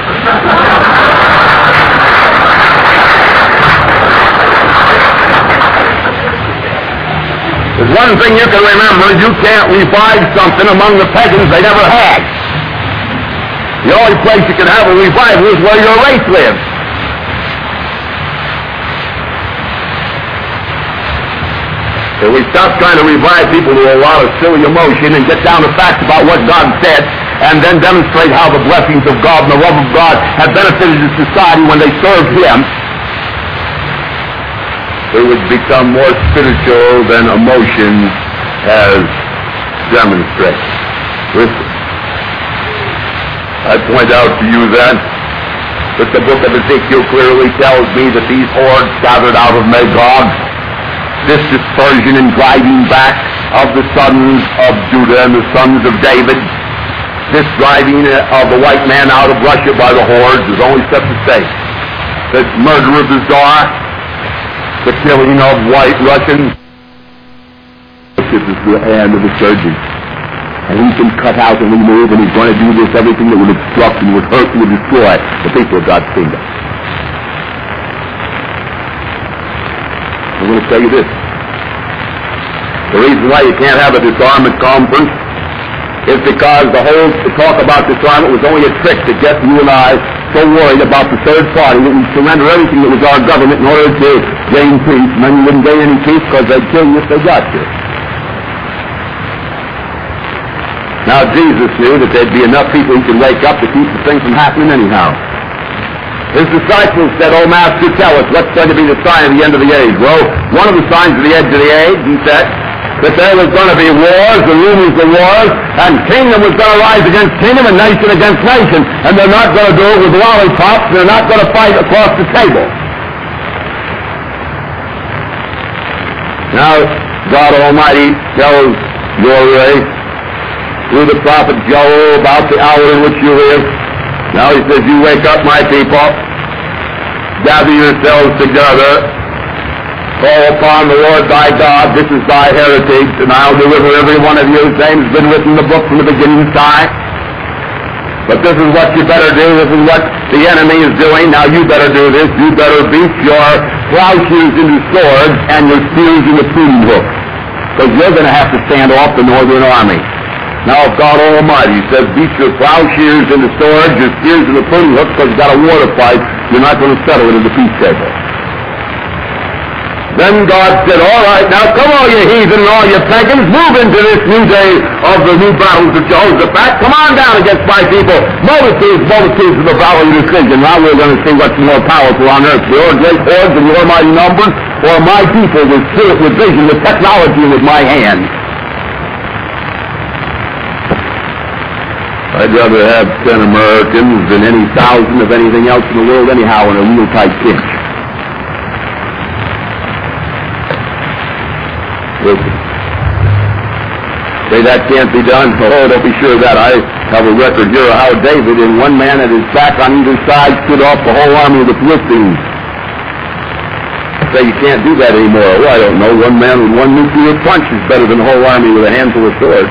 There's one thing you can remember, you can't revive something among the pagans they never had. The only place you can have a revival is where your race lives. So we stop trying to revive people to a lot of silly emotion and get down to facts about what God said, and then demonstrate how the blessings of God and the love of God have benefited the society when they served Him. It would become more spiritual than emotion has demonstrated. Listen, I point out to you then that the book of Ezekiel clearly tells me that these hordes gathered out of Magog, this dispersion and driving back of the sons of Judah and the sons of David, this driving of the white man out of Russia by the hordes is only set to say that murder of the Tsar, the killing of white Russians, this is the hand of the surgeon. And he can cut out and remove, and he's going to do this, everything that would obstruct and would hurt and would destroy the people of God's kingdom. I'm going to tell you this. The reason why you can't have a disarmament conference is because the whole talk about disarmament was only a trick to get you and I so worried about the third party that we surrender everything that was our government in order to gain peace, and then you wouldn't gain any peace because they'd kill you if they got you. Now Jesus knew that there'd be enough people who could wake up to keep the thing from happening anyhow. His disciples said, "Oh, Master, tell us, what's going to be the sign of the end of the age?" Well, one of the signs of the end of the age, he said, that there was going to be wars and rumors of wars, and kingdom was going to rise against kingdom and nation against nation, and they're not going to do it with lollipops, they're not going to fight across the table. Now, God Almighty tells your race through the prophet Joel about the hour in which you live. Now he says, "You wake up, my people, gather yourselves together, call upon the Lord thy God, this is thy heritage, and I'll deliver every one of you. His name's been written in the book from the beginning time. But this is what you better do, this is what the enemy is doing. Now you better do this, you better beat your plowshares into swords and your spears into pruning hooks, because you're going to have to stand off the northern army." Now if God Almighty says, beat your plowshares into swords, your spears into pruning hooks, because you've got a war to fight, you're not going to settle it at the peace table. Then God said, "All right, now come all you heathen and all you pagans, move into this new day of the new battles of Jehoshaphat. Come on down against my people. Multitudes of the valley of decision. Now we're going to see what's more powerful on earth, your great hordes and your mighty numbers, or my people with spirit, with vision, with technology, and with my hand." I'd rather have 10 Americans than any 1,000 of anything else in the world anyhow in a real tight pinch. Say that can't be done. Oh, don't be sure of that. I have a record here of how David, in one man at his back on either side, stood off the whole army of the Philistines. Say you can't do that anymore. Well, I don't know. One man with one nuclear punch is better than a whole army with a handful of swords.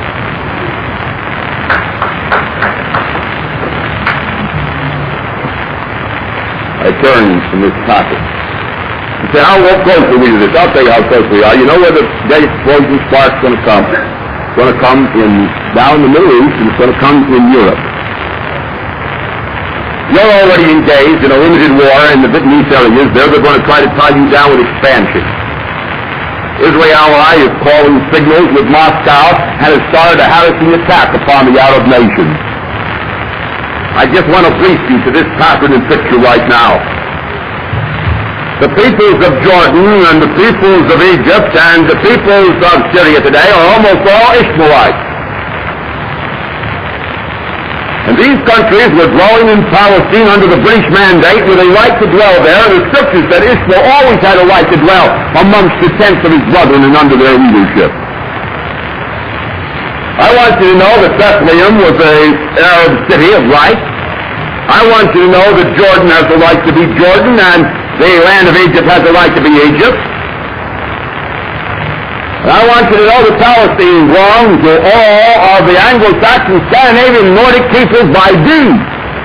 I turn from this topic. You say, how close are we to this? I'll tell you how close we are. You know where the great explosion spark's going to come? It's going to come down the Middle East, and it's going to come in Europe. You're already engaged in a limited war in the Vietnamese areas. They're going to try to tie you down with expansion. Israel is calling signals with Moscow and has started a harassing attack upon the Arab nations. I just want to brief you to this pattern and picture right now. The peoples of Jordan and the peoples of Egypt and the peoples of Syria today are almost all Ishmaelites. And these countries were dwelling in Palestine under the British mandate with a right to dwell there. The scriptures said Ishmael always had a right to dwell amongst the tents of his brethren and under their leadership. I want you to know that Bethlehem was an Arab city of right. I want you to know that Jordan has the right to be Jordan, and the land of Egypt has the right to be Egypt. And I want you to know that Palestine belongs to all of the Anglo-Saxon, Scandinavian, Nordic peoples by deed.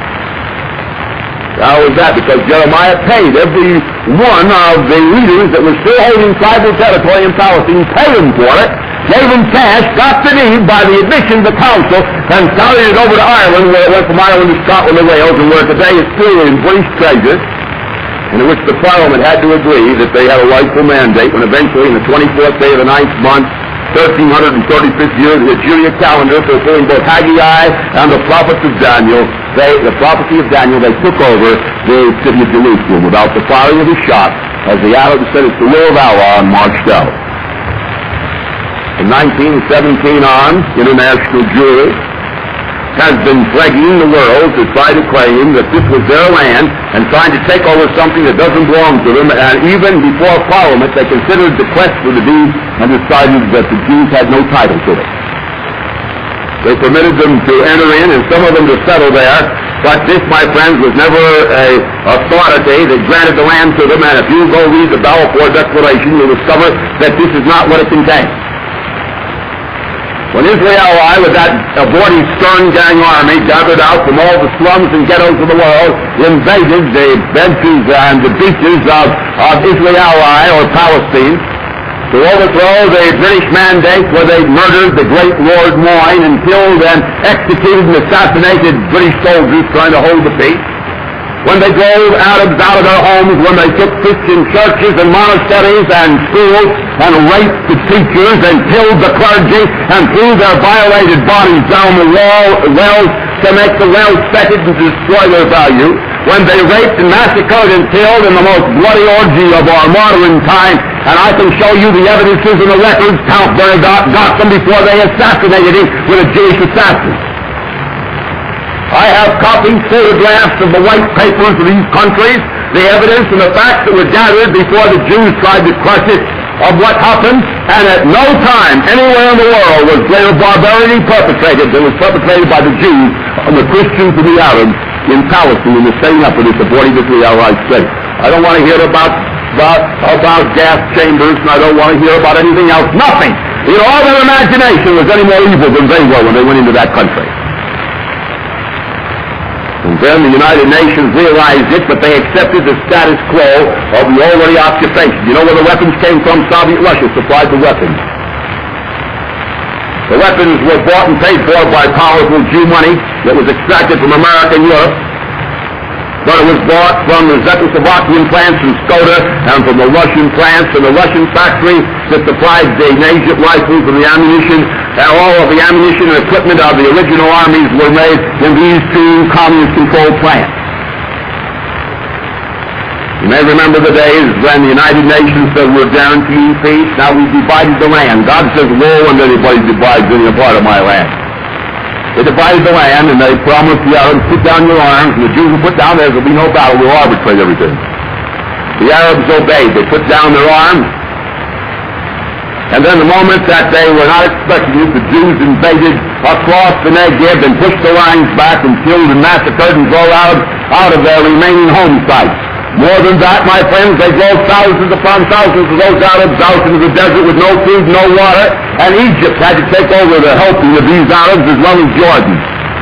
How is that? Because Jeremiah paid every one of the leaders that were still holding tribal territory in Palestine, paid them for it, gave them cash, got the deed by the admission of the council, and carried it over to Ireland, where it went from Ireland to Scotland to Wales, and where today is still in British treasures, and in which the Parliament had to agree that they had a rightful mandate when eventually, in the 24th day of the 9th month, 1335th year of the Hijriah calendar, fulfilling both Haggai and the prophets of Daniel, the prophecy of Daniel, they took over the city of Jerusalem without the firing of a shot, as the Arabs said, it's the will of Allah, and marched out. From 1917 on, international Jewry has been plaguing the world to try to claim that this was their land and trying to take over something that doesn't belong to them, and even before Parliament they considered the quest for the deed and decided that the Jews had no title to it. They permitted them to enter in and some of them to settle there, but this, my friends, was never a authority that granted the land to them, and if you go read the Balfour Declaration, you'll discover that this is not what it contains. When Israel, with that abortive Stern Gang army gathered out from all the slums and ghettos of the world, invaded the benches and the beaches of Israel or Palestine to overthrow the British mandate, where they murdered the great Lord Moyne and killed and executed and assassinated British soldiers trying to hold the peace. when they drove Arabs out of their homes, when they took Christian churches and monasteries and schools and raped the teachers and killed the clergy and threw their violated bodies down the wells to make the wells fetid and destroy their value, when they raped and massacred and killed in the most bloody orgy of our modern time, and I can show you the evidences in the records. Count Bernadotte got them before they assassinated him with a Jewish assassin. I have copies, photographs of the white papers of these countries, the evidence and the facts that were gathered before the Jews tried to crush it, of what happened, and at no time anywhere in the world was greater barbarity perpetrated than was perpetrated by the Jews on the Christians and the Arabs in Palestine in the setting up of this abortive Israelite state. I don't want to hear about gas chambers, and I don't want to hear about anything else. Nothing. In all their imagination was any more evil than they were when they went into that country. And then the United Nations realized it, but they accepted the status quo of the already occupation. You know where the weapons came from? Soviet Russia supplied the weapons. The weapons were bought and paid for by powerful Jew money that was extracted from America and Europe. But it was bought from the Czechoslovakian plants in Skoda and from the Russian plants and the Russian factory that supplied the Nazic rifles and the ammunition, and all of the ammunition and equipment of the original armies were made in these two communist-controlled plants. You may remember the days when the United Nations said we're guaranteeing peace. Now we've divided the land. God says, woe when anybody divides any part of my land. They divided the land, and they promised the Arabs, put down your arms, and the Jews will put down theirs. There'll be no battle. We'll arbitrate everything. The Arabs obeyed. They put down their arms. And then the moment that they were not expecting it, the Jews invaded across the Negev and pushed the lines back and killed and massacred and drove out of their remaining home sites. More than that, my friends, they drove thousands upon thousands of those Arabs out into the desert with no food, no water, and Egypt had to take over the helping of these Arabs as well as Jordan.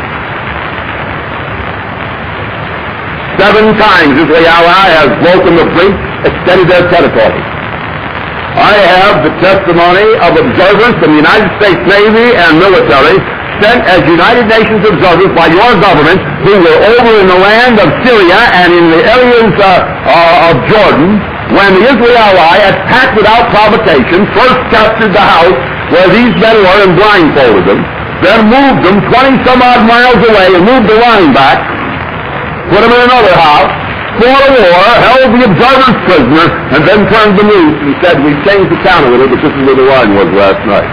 7 times Israel has broken the breach, extended their territory. I have the testimony of observers from the United States Navy and military sent as United Nations observers by your government who were over in the land of Syria and in the areas of Jordan when the Israeli attacked without provocation, first captured the house where these men were and blindfolded them, then moved them 20-some-odd miles away and moved the line back, put them in another house, fought a war, held the observers prisoner, and then turned them loose and said, we changed the town a little, but this is where the line was last night.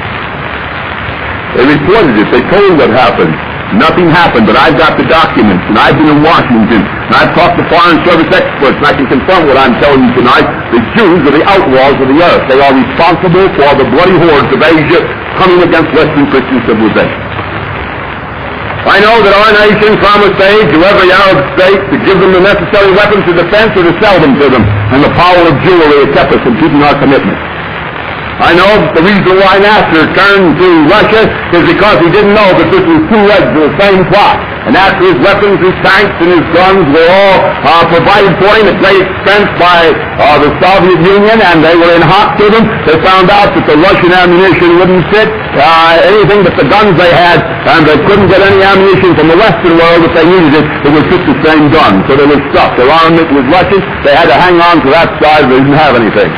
They reported it. They told what happened. Nothing happened, but I've got the documents, and I've been in Washington, and I've talked to Foreign Service experts, and I can confirm what I'm telling you tonight. The Jews are the outlaws of the earth. They are responsible for the bloody hordes of Asia coming against Western Christian civilization. I know that our nation promised aid to every Arab state to give them the necessary weapons of defense or to sell them to them, and the power of jewelry has kept us from keeping our commitment. I know that the reason why Nasser turned to Russia is because he didn't know that this was 2 legs of the same plot. And after his weapons, his tanks, and his guns were all provided for him at great expense by the Soviet Union, and they were in hock to them, they found out that the Russian ammunition wouldn't fit anything but the guns they had, and they couldn't get any ammunition from the Western world if they needed it. It was just the same gun. So they were stuck. Their armament was Russian. They had to hang on to that side. They didn't have anything.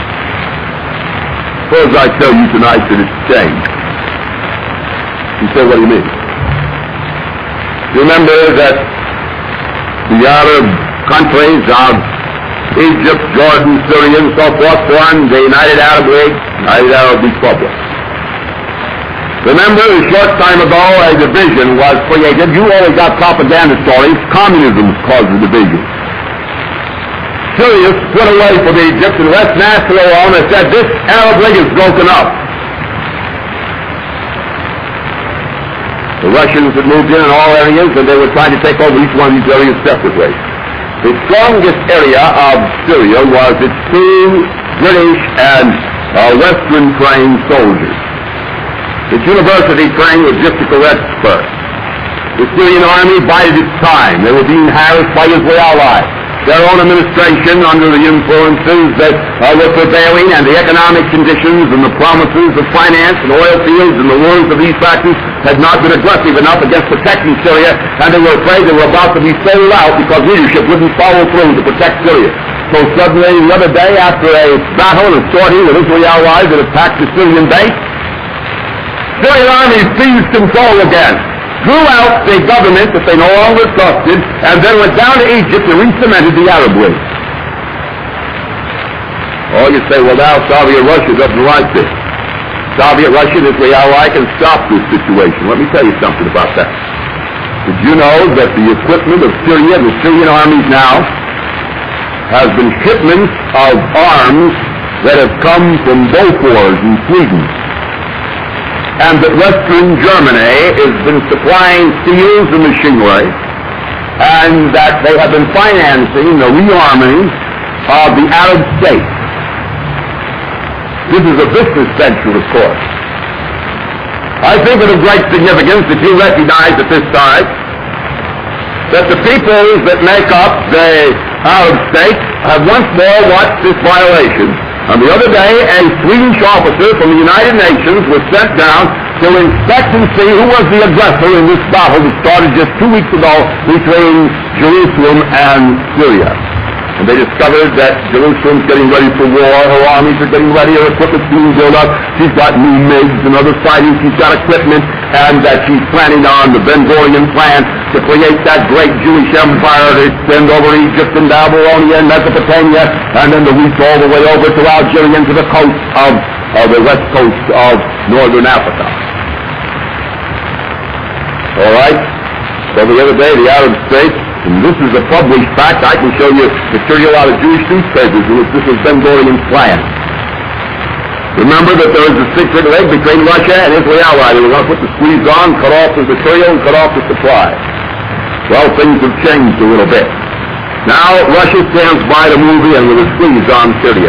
Suppose I tell you tonight that it's changed. You say, what do you mean? Remember that the Arab countries of Egypt, Jordan, Syria, and so forth formed the United Arab League, United Arab Republic. Remember, a short time ago, a division was created. You always got propaganda stories. Communism caused the division. Syria split away from Egypt and left Nasser alone and said, this Arab League is broken up. The Russians had moved in all areas, and they were trying to take over each one of these areas separately. The strongest area of Syria was its 2 British and Western trained soldiers. Its university trained logistical experts. The Syrian army bided its time. They were being harassed by Israel allies. their own administration, under the influences that were prevailing and the economic conditions and the promises of finance and oil fields and the words of these factors had not been aggressive enough against protecting Syria, and they were afraid they were about to be sold out because leadership wouldn't follow through to protect Syria. So suddenly, the other day, after a battle and a sortie with Israeli allies that attacked the Syrian base, Syrian army seized control again, drew out the government that they no longer trusted, and then went down to Egypt and re-cemented the Arab League. Oh, you say, well, now Soviet Russia doesn't like this. Soviet Russia and Israeli ally can stop this situation. Let me tell you something about that. Did you know that the equipment of Syria, the Syrian armies now, has been shipments of arms that have come from Bofors in Sweden, and that Western Germany has been supplying steels and machinery, and that they have been financing the rearming of the Arab states. This is a business venture, of course. I think it of great significance that you recognize at this time that the peoples that make up the Arab states have once more watched this violation. And the other day, a Swedish officer from the United Nations was sent down to inspect and see who was the aggressor in this battle that started just 2 weeks ago between Jerusalem and Syria. And they discovered that Jerusalem's getting ready for war, her armies are getting ready, her equipment's being built up, she's got new MiGs and other fighting, she's got equipment, and that she's planning on the Ben-Gurion plan to create that great Jewish empire to extend over Egypt and Babylonia and Mesopotamia, and then to reach all the way over to Algeria and to the coast of the west coast of northern Africa. All right? So the other day, the Arab states, and this is a published fact, I can show you material out of Jewish newspapers in which this was Ben-Gurion's plan. Remember that there was a secret link between Russia and Israeli ally. They were going to put the squeeze on, cut off the material, and cut off the supply. Well, things have changed a little bit. Now, Russia stands by the movie and with a squeeze on Syria.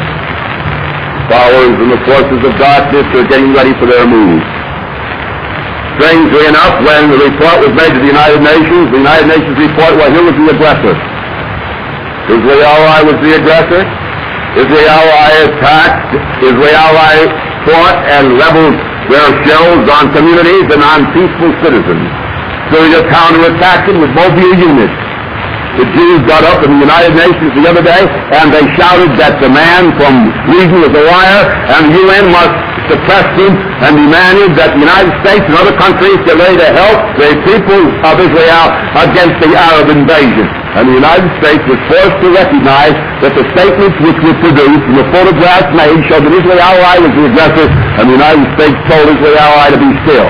Powers and the forces of darkness are getting ready for their move. Strangely enough, when the report was made to the United Nations report, well, here was the aggressor. Israeli ally was the aggressor. Israeli ally attacked. Israeli ally fought and leveled their shells on communities and on peaceful citizens. Syria counterattacked it with mobile units. The Jews got up in the United Nations the other day and they shouted that the man from Sweden was a liar and the UN must suppress him, and demanded that the United States and other countries get ready to help the people of Israel against the Arab invasion. And the United States was forced to recognize that the statements which were produced and the photographs made showed that Israeli ally was the aggressor, and the United States told Israeli ally to be still.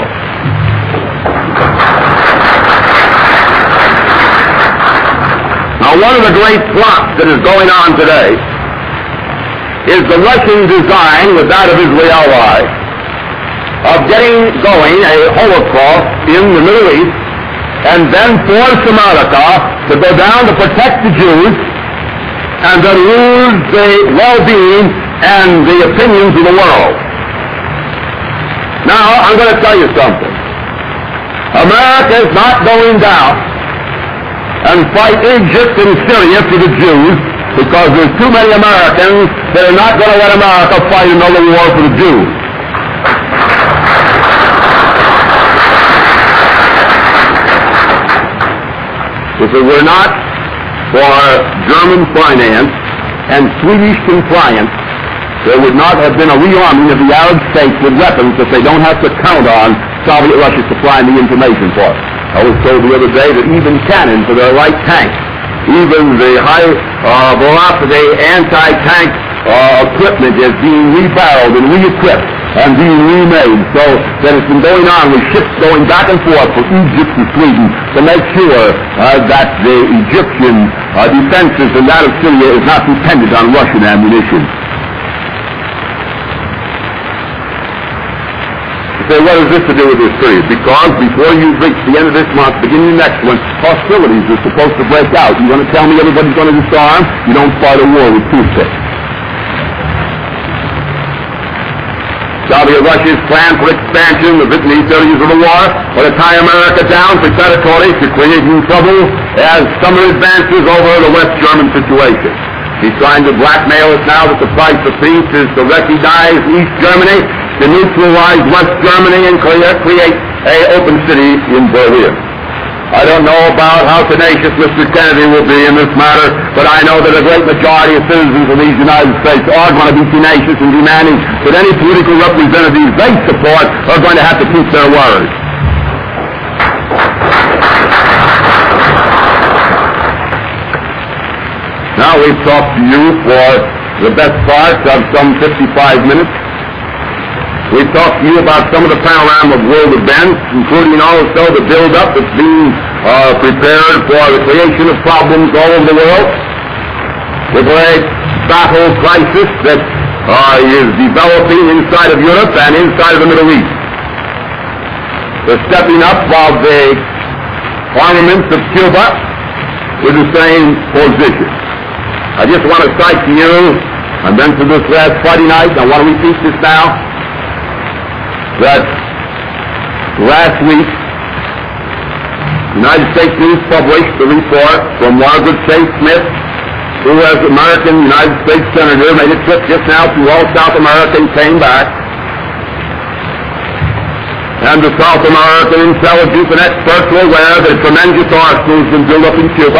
Now, one of the great plots that is going on today is the Russian design, with that of Israeli ally, of getting going a Holocaust in the Middle East and then force America to go down to protect the Jews and then lose the well-being and the opinions of the world. Now, I'm going to tell you something. America is not going down and fight Egypt and Syria for the Jews, because there's too many Americans that are not going to let America fight another war for the Jews. If it were not for German finance and Swedish compliance, there would not have been a rearming of the Arab states with weapons that they don't have to count on Soviet Russia supplying the information for. I was told the other day that even cannon for their light tanks, even the high-velocity anti-tank equipment is being rebarreled and re-equipped and being remade, so that it's been going on with ships going back and forth from Egypt to Sweden to make sure that the Egyptian defenses and that of Syria is not dependent on Russian ammunition. Say, what has this to do with this period? Because before you reach the end of this month, beginning of next one, hostilities are supposed to break out. You're going to tell me everybody's going to disarm? You don't fight a war with toothpicks. shall be Russia's plan for expansion of the east areas of the war, or to tie America down for territory to create new trouble as summer advances over the West German situation. He's trying to blackmail us now that the price of peace is to recognize East Germany, to neutralize West Germany, and create an open city in Berlin. I don't know about how tenacious Mr. Kennedy will be in this matter, but I know that a great majority of citizens of these United States are going to be tenacious in demanding that any political representatives they support are going to have to keep their word. Now we've talked to you for the best part of some 55 minutes. We've talked to you about some of the panorama of world events, including also the build-up that's being prepared for the creation of problems all over the world. The great battle crisis that is developing inside of Europe and inside of the Middle East. The stepping up of the armaments of Cuba with the same position. I just want to cite to you, I mentioned this last Friday night, and I want to repeat this now, that last week, the United States News published a report from Margaret Chase Smith, who as American United States Senator made a trip just now to all South America and came back. And the South American intelligence and experts were aware that a tremendous arsenal has been built up in Cuba.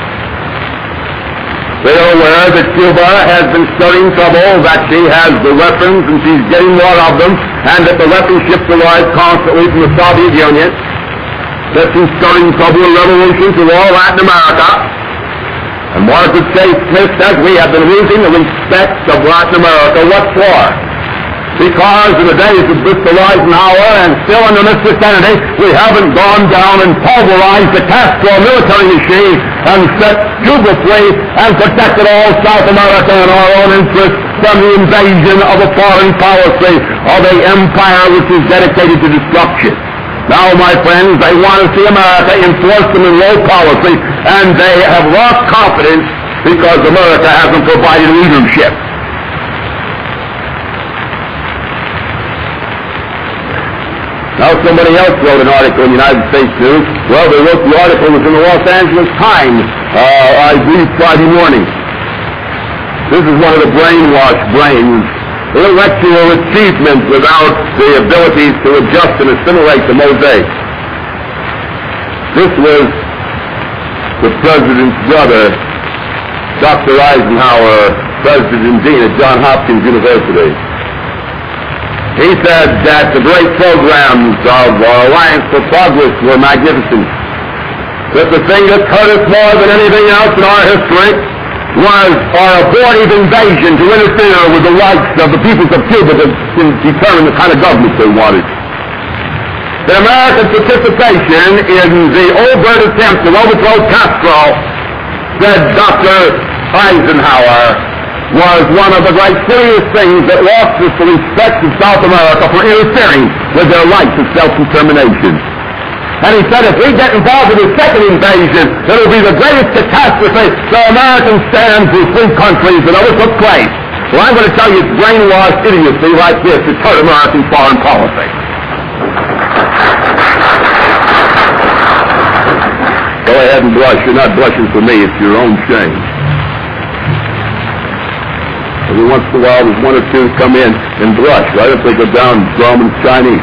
They are aware that Cuba has been stirring trouble, that she has the weapons and she's getting more of them, and that the weapon ships arrive constantly from the Soviet Union, that she's stirring trouble and revolution to all Latin America. And Margaret Chase Smith says we have been losing the respect of Latin America. What for? Because in the days of Mr. Eisenhower and still under Mr. Kennedy, we haven't gone down and pulverized the Castro military machine and set Cuba free and protected all South America in our own interest from the invasion of a foreign policy of an empire which is dedicated to destruction. Now, my friends, they want to see America enforce them in low policy, and they have lost confidence because America hasn't provided leadership. Now somebody else wrote an article in the United States News. Well, they wrote the article was in the Los Angeles Times, I believe Friday morning. This is one of the brainwashed brains. Intellectual achievement without the ability to adjust and assimilate the mosaic. This was the President's brother, Dr. Eisenhower, President and Dean at Johns Hopkins University. He said that the great programs of Alliance for Progress were magnificent. That the thing that hurt us more than anything else in our history was our abortive invasion to interfere with the rights of the peoples of Cuba to determine the kind of government they wanted. The American participation in the overt attempt to overthrow Castro, said Dr. Eisenhower, was one of the great serious things that lost us the respect of South America for interfering with their rights of self-determination. And he said if we get involved in the second invasion, it'll be the greatest catastrophe the American stands in free countries that ever took place. Well, I'm going to tell you it's brainwashed idiocy like this that's hurt American foreign policy. Go ahead and blush. You're not blushing for me. It's your own shame. Every once in a while, there's one or two come in and blush. Right if they go down Roman Chinese.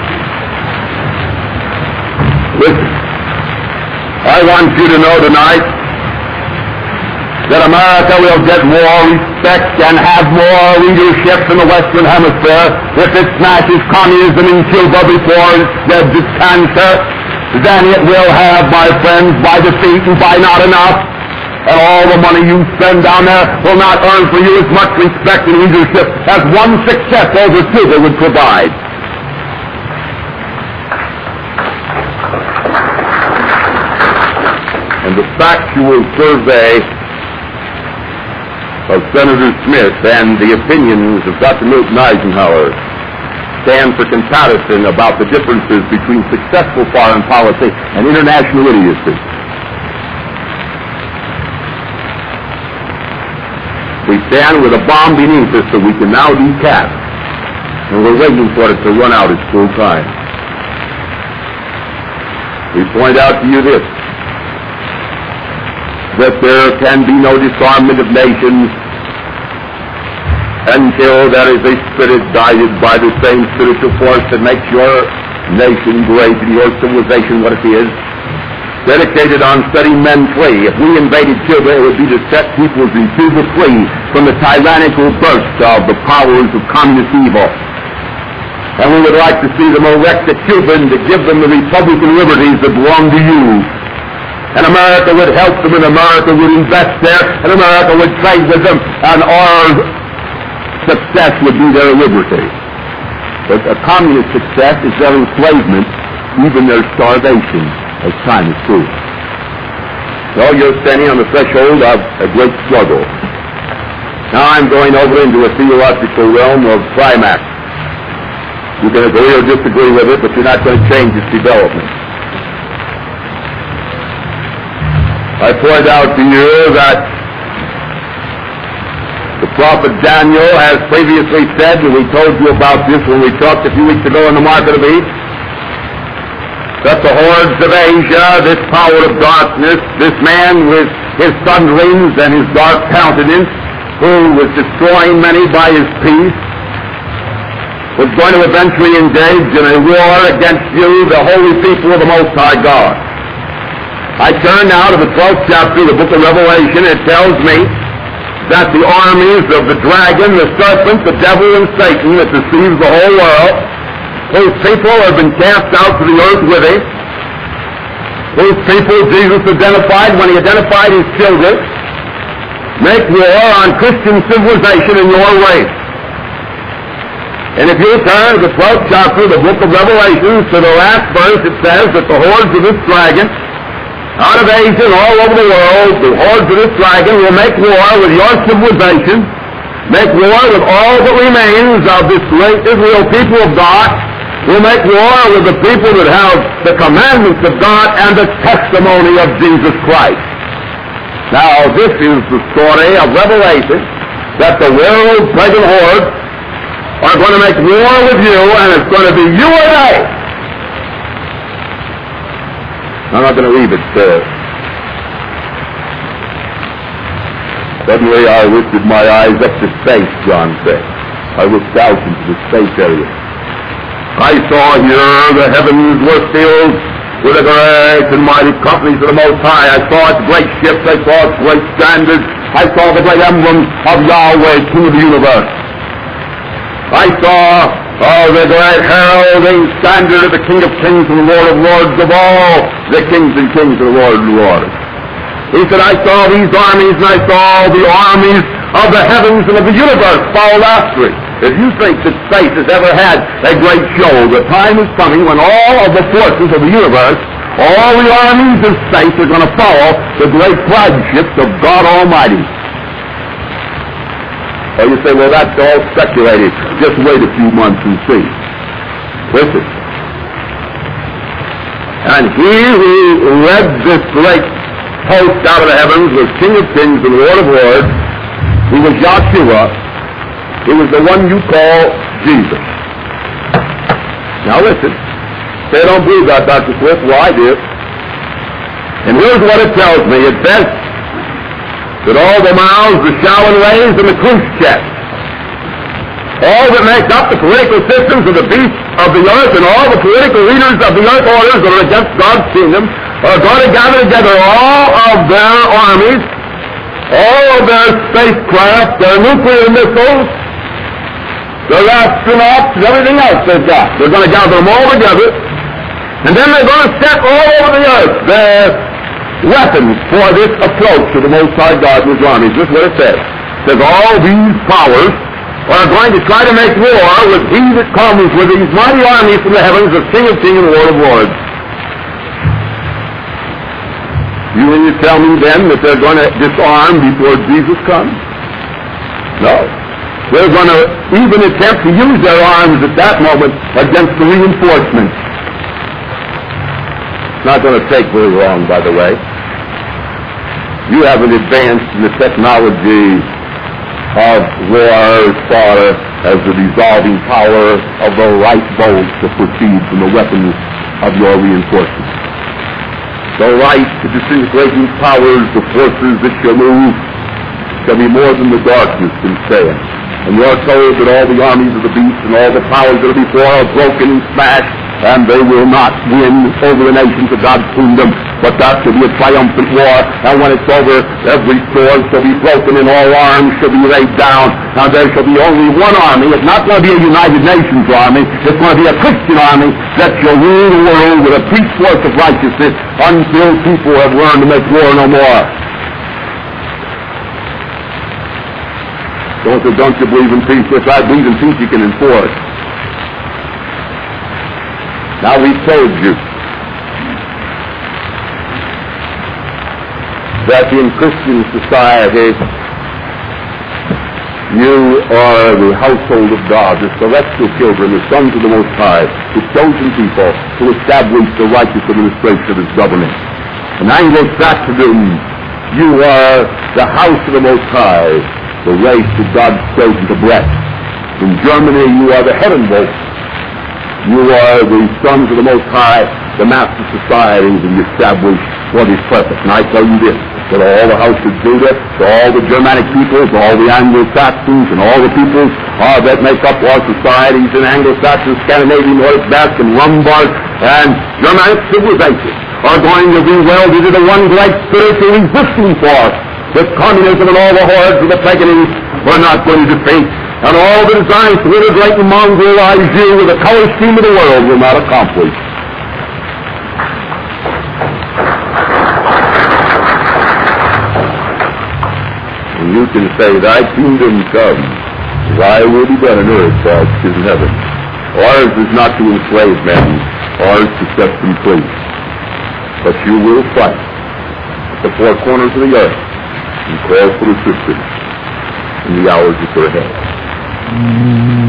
Listen, I want you to know tonight that America will get more respect and have more leadership in the Western Hemisphere if it smashes communism in Cuba before it's dead to cancer than it will have, my friends, by defeat and by not enough. And all the money you spend down there will not earn for you as much respect and leadership as one success over Cuba would provide. And the factual survey of Senator Smith and the opinions of Dr. Milton Eisenhower stand for comparison about the differences between successful foreign policy and international idiocy. We stand with a bomb beneath us that we can now decap. and we're waiting for it to run out its full time. We point out to you this, that there can be no disarmament of nations until there is a spirit guided by the same spiritual force that makes your nation great and your civilization what it is, dedicated on setting men free. If we invaded Cuba, it would be to set peoples in Cuba free from the tyrannical burst of the powers of communist evil. And we would like to see them erect a Cuba and to give them the republican liberties that belong to you. And America would help them, and America would invest there, and America would trade with them, and our success would be their liberty. But a communist success is their enslavement, even their starvation, as time is proved. So you're standing on the threshold of a great struggle. Now I'm going over into a theological realm of climax. You can agree or disagree with it, but you're not going to change its development. I point out to you that the prophet Daniel has previously said, and we told you about this when we talked a few weeks ago in the Market of the Beast, that the hordes of Asia, this power of darkness, this man with his thunderings and his dark countenance, who was destroying many by his peace, was going to eventually engage in a war against you, the holy people of the Most High God. I turn now to the 12th chapter of the book of Revelation. It tells me that the armies of the dragon, the serpent, the devil, and Satan that deceives the whole world, whose people have been cast out to the earth with him, whose people Jesus identified when he identified his children, make war on Christian civilization in your race. And if you turn to the 12th chapter of the book of Revelation, to the last verse, it says that the hordes of this dragon, out of Asia and all over the world, the hordes of this dragon will make war with your civilization, make war with all that remains of this great Israel people of God, will make war with the people that have the commandments of God and the testimony of Jesus Christ. Now, this is the story of Revelation, that the world pagan hordes are going to make war with you, and it's going to be you or they. I'm not going to leave it there. Suddenly I lifted my eyes up to space, John said. I looked out into the space area. I saw here the heavens were filled with the great and mighty companies of the Most High. I saw its great ships. I saw its great standards. I saw the great emblems of Yahweh, King of the universe. I saw the great heralding standard of the King of Kings and the Lord of Lords of all the kings and kings of the Lord of Lords. He said, I saw these armies, and I saw the armies of the heavens and of the universe followed after it. If you think that space has ever had a great show, the time is coming when all of the forces of the universe, all the armies of space are going to follow the great flagships of God Almighty. Or you say, well, that's all speculated. Just wait a few months and see. Listen. And he who led this great host out of the heavens was King of Kings and Lord of Lords. He was Yahshua. He was the one you call Jesus. Now listen. They don't believe that, Dr. Swift. Well, I do. And here's what it tells me. It says that all the mouths, the shouting rays, and the Khrushchev, all that make up the political systems of the beasts of the earth and all the political leaders of the earth orders that are against God's kingdom are going to gather together all of their armies, all of their spacecraft, their nuclear missiles, their astronauts, and everything else they've got. They're going to gather them all together, and then they're going to set all over the earth their weapons for this approach to the Most High God and His armies. This is what it says. It says all these powers are going to try to make war with he that comes with these mighty armies from the heavens, the King of Kings and Lord of Lords. You mean you tell me then that they're going to disarm before Jesus comes? No. They're going to even attempt to use their arms at that moment against the reinforcements. It's not going to take very long, by the way. You haven't advanced in the technology of war as far as the dissolving power of the right bolts that proceed from the weapons of your reinforcement. The right to disintegrating powers, the forces that shall move, shall be more than the darkness can stand. And you are told that all the armies of the beast and all the powers that are before are broken and smashed, and they will not win over the nations of God's kingdom, but that shall be a triumphant war. And when it's over, every sword shall be broken and all arms shall be laid down. Now there shall be only one army. It's not going to be a United Nations army. It's going to be a Christian army that shall rule the world with a preach-force of righteousness until people have learned to make war no more. Don't you believe in peace? If I believe in peace, you can enforce. Now we told you that in Christian society you are the household of God, the celestial children, the sons of the Most High, the chosen people to establish the righteous administration of His government. In Anglo-Saxon, you are the house of the Most High, the race that God's chosen to bless. In Germany, you are the heaven-folk. You are the sons of the Most High, the master societies, and you establish what is perfect. And I tell you this, that all the house of Judah, to all the Germanic peoples, all the Anglo-Saxons, and all the peoples that make up our societies in Anglo-Saxon, Scandinavian, Nordic, Basque, and Lombard, and Germanic civilization are going to be welded into one great spiritual resisting force that communism and all the hordes of the paganists are not going to defeat. And all the designs to integrate and mongrelize you with the color scheme of the world will not accomplish. And you can say, Thy kingdom come, Thy will be done on earth as it is in heaven. Ours is not to enslave men, ours to set them free. But you will fight at the four corners of the earth and call for assistance in the hours that are ahead.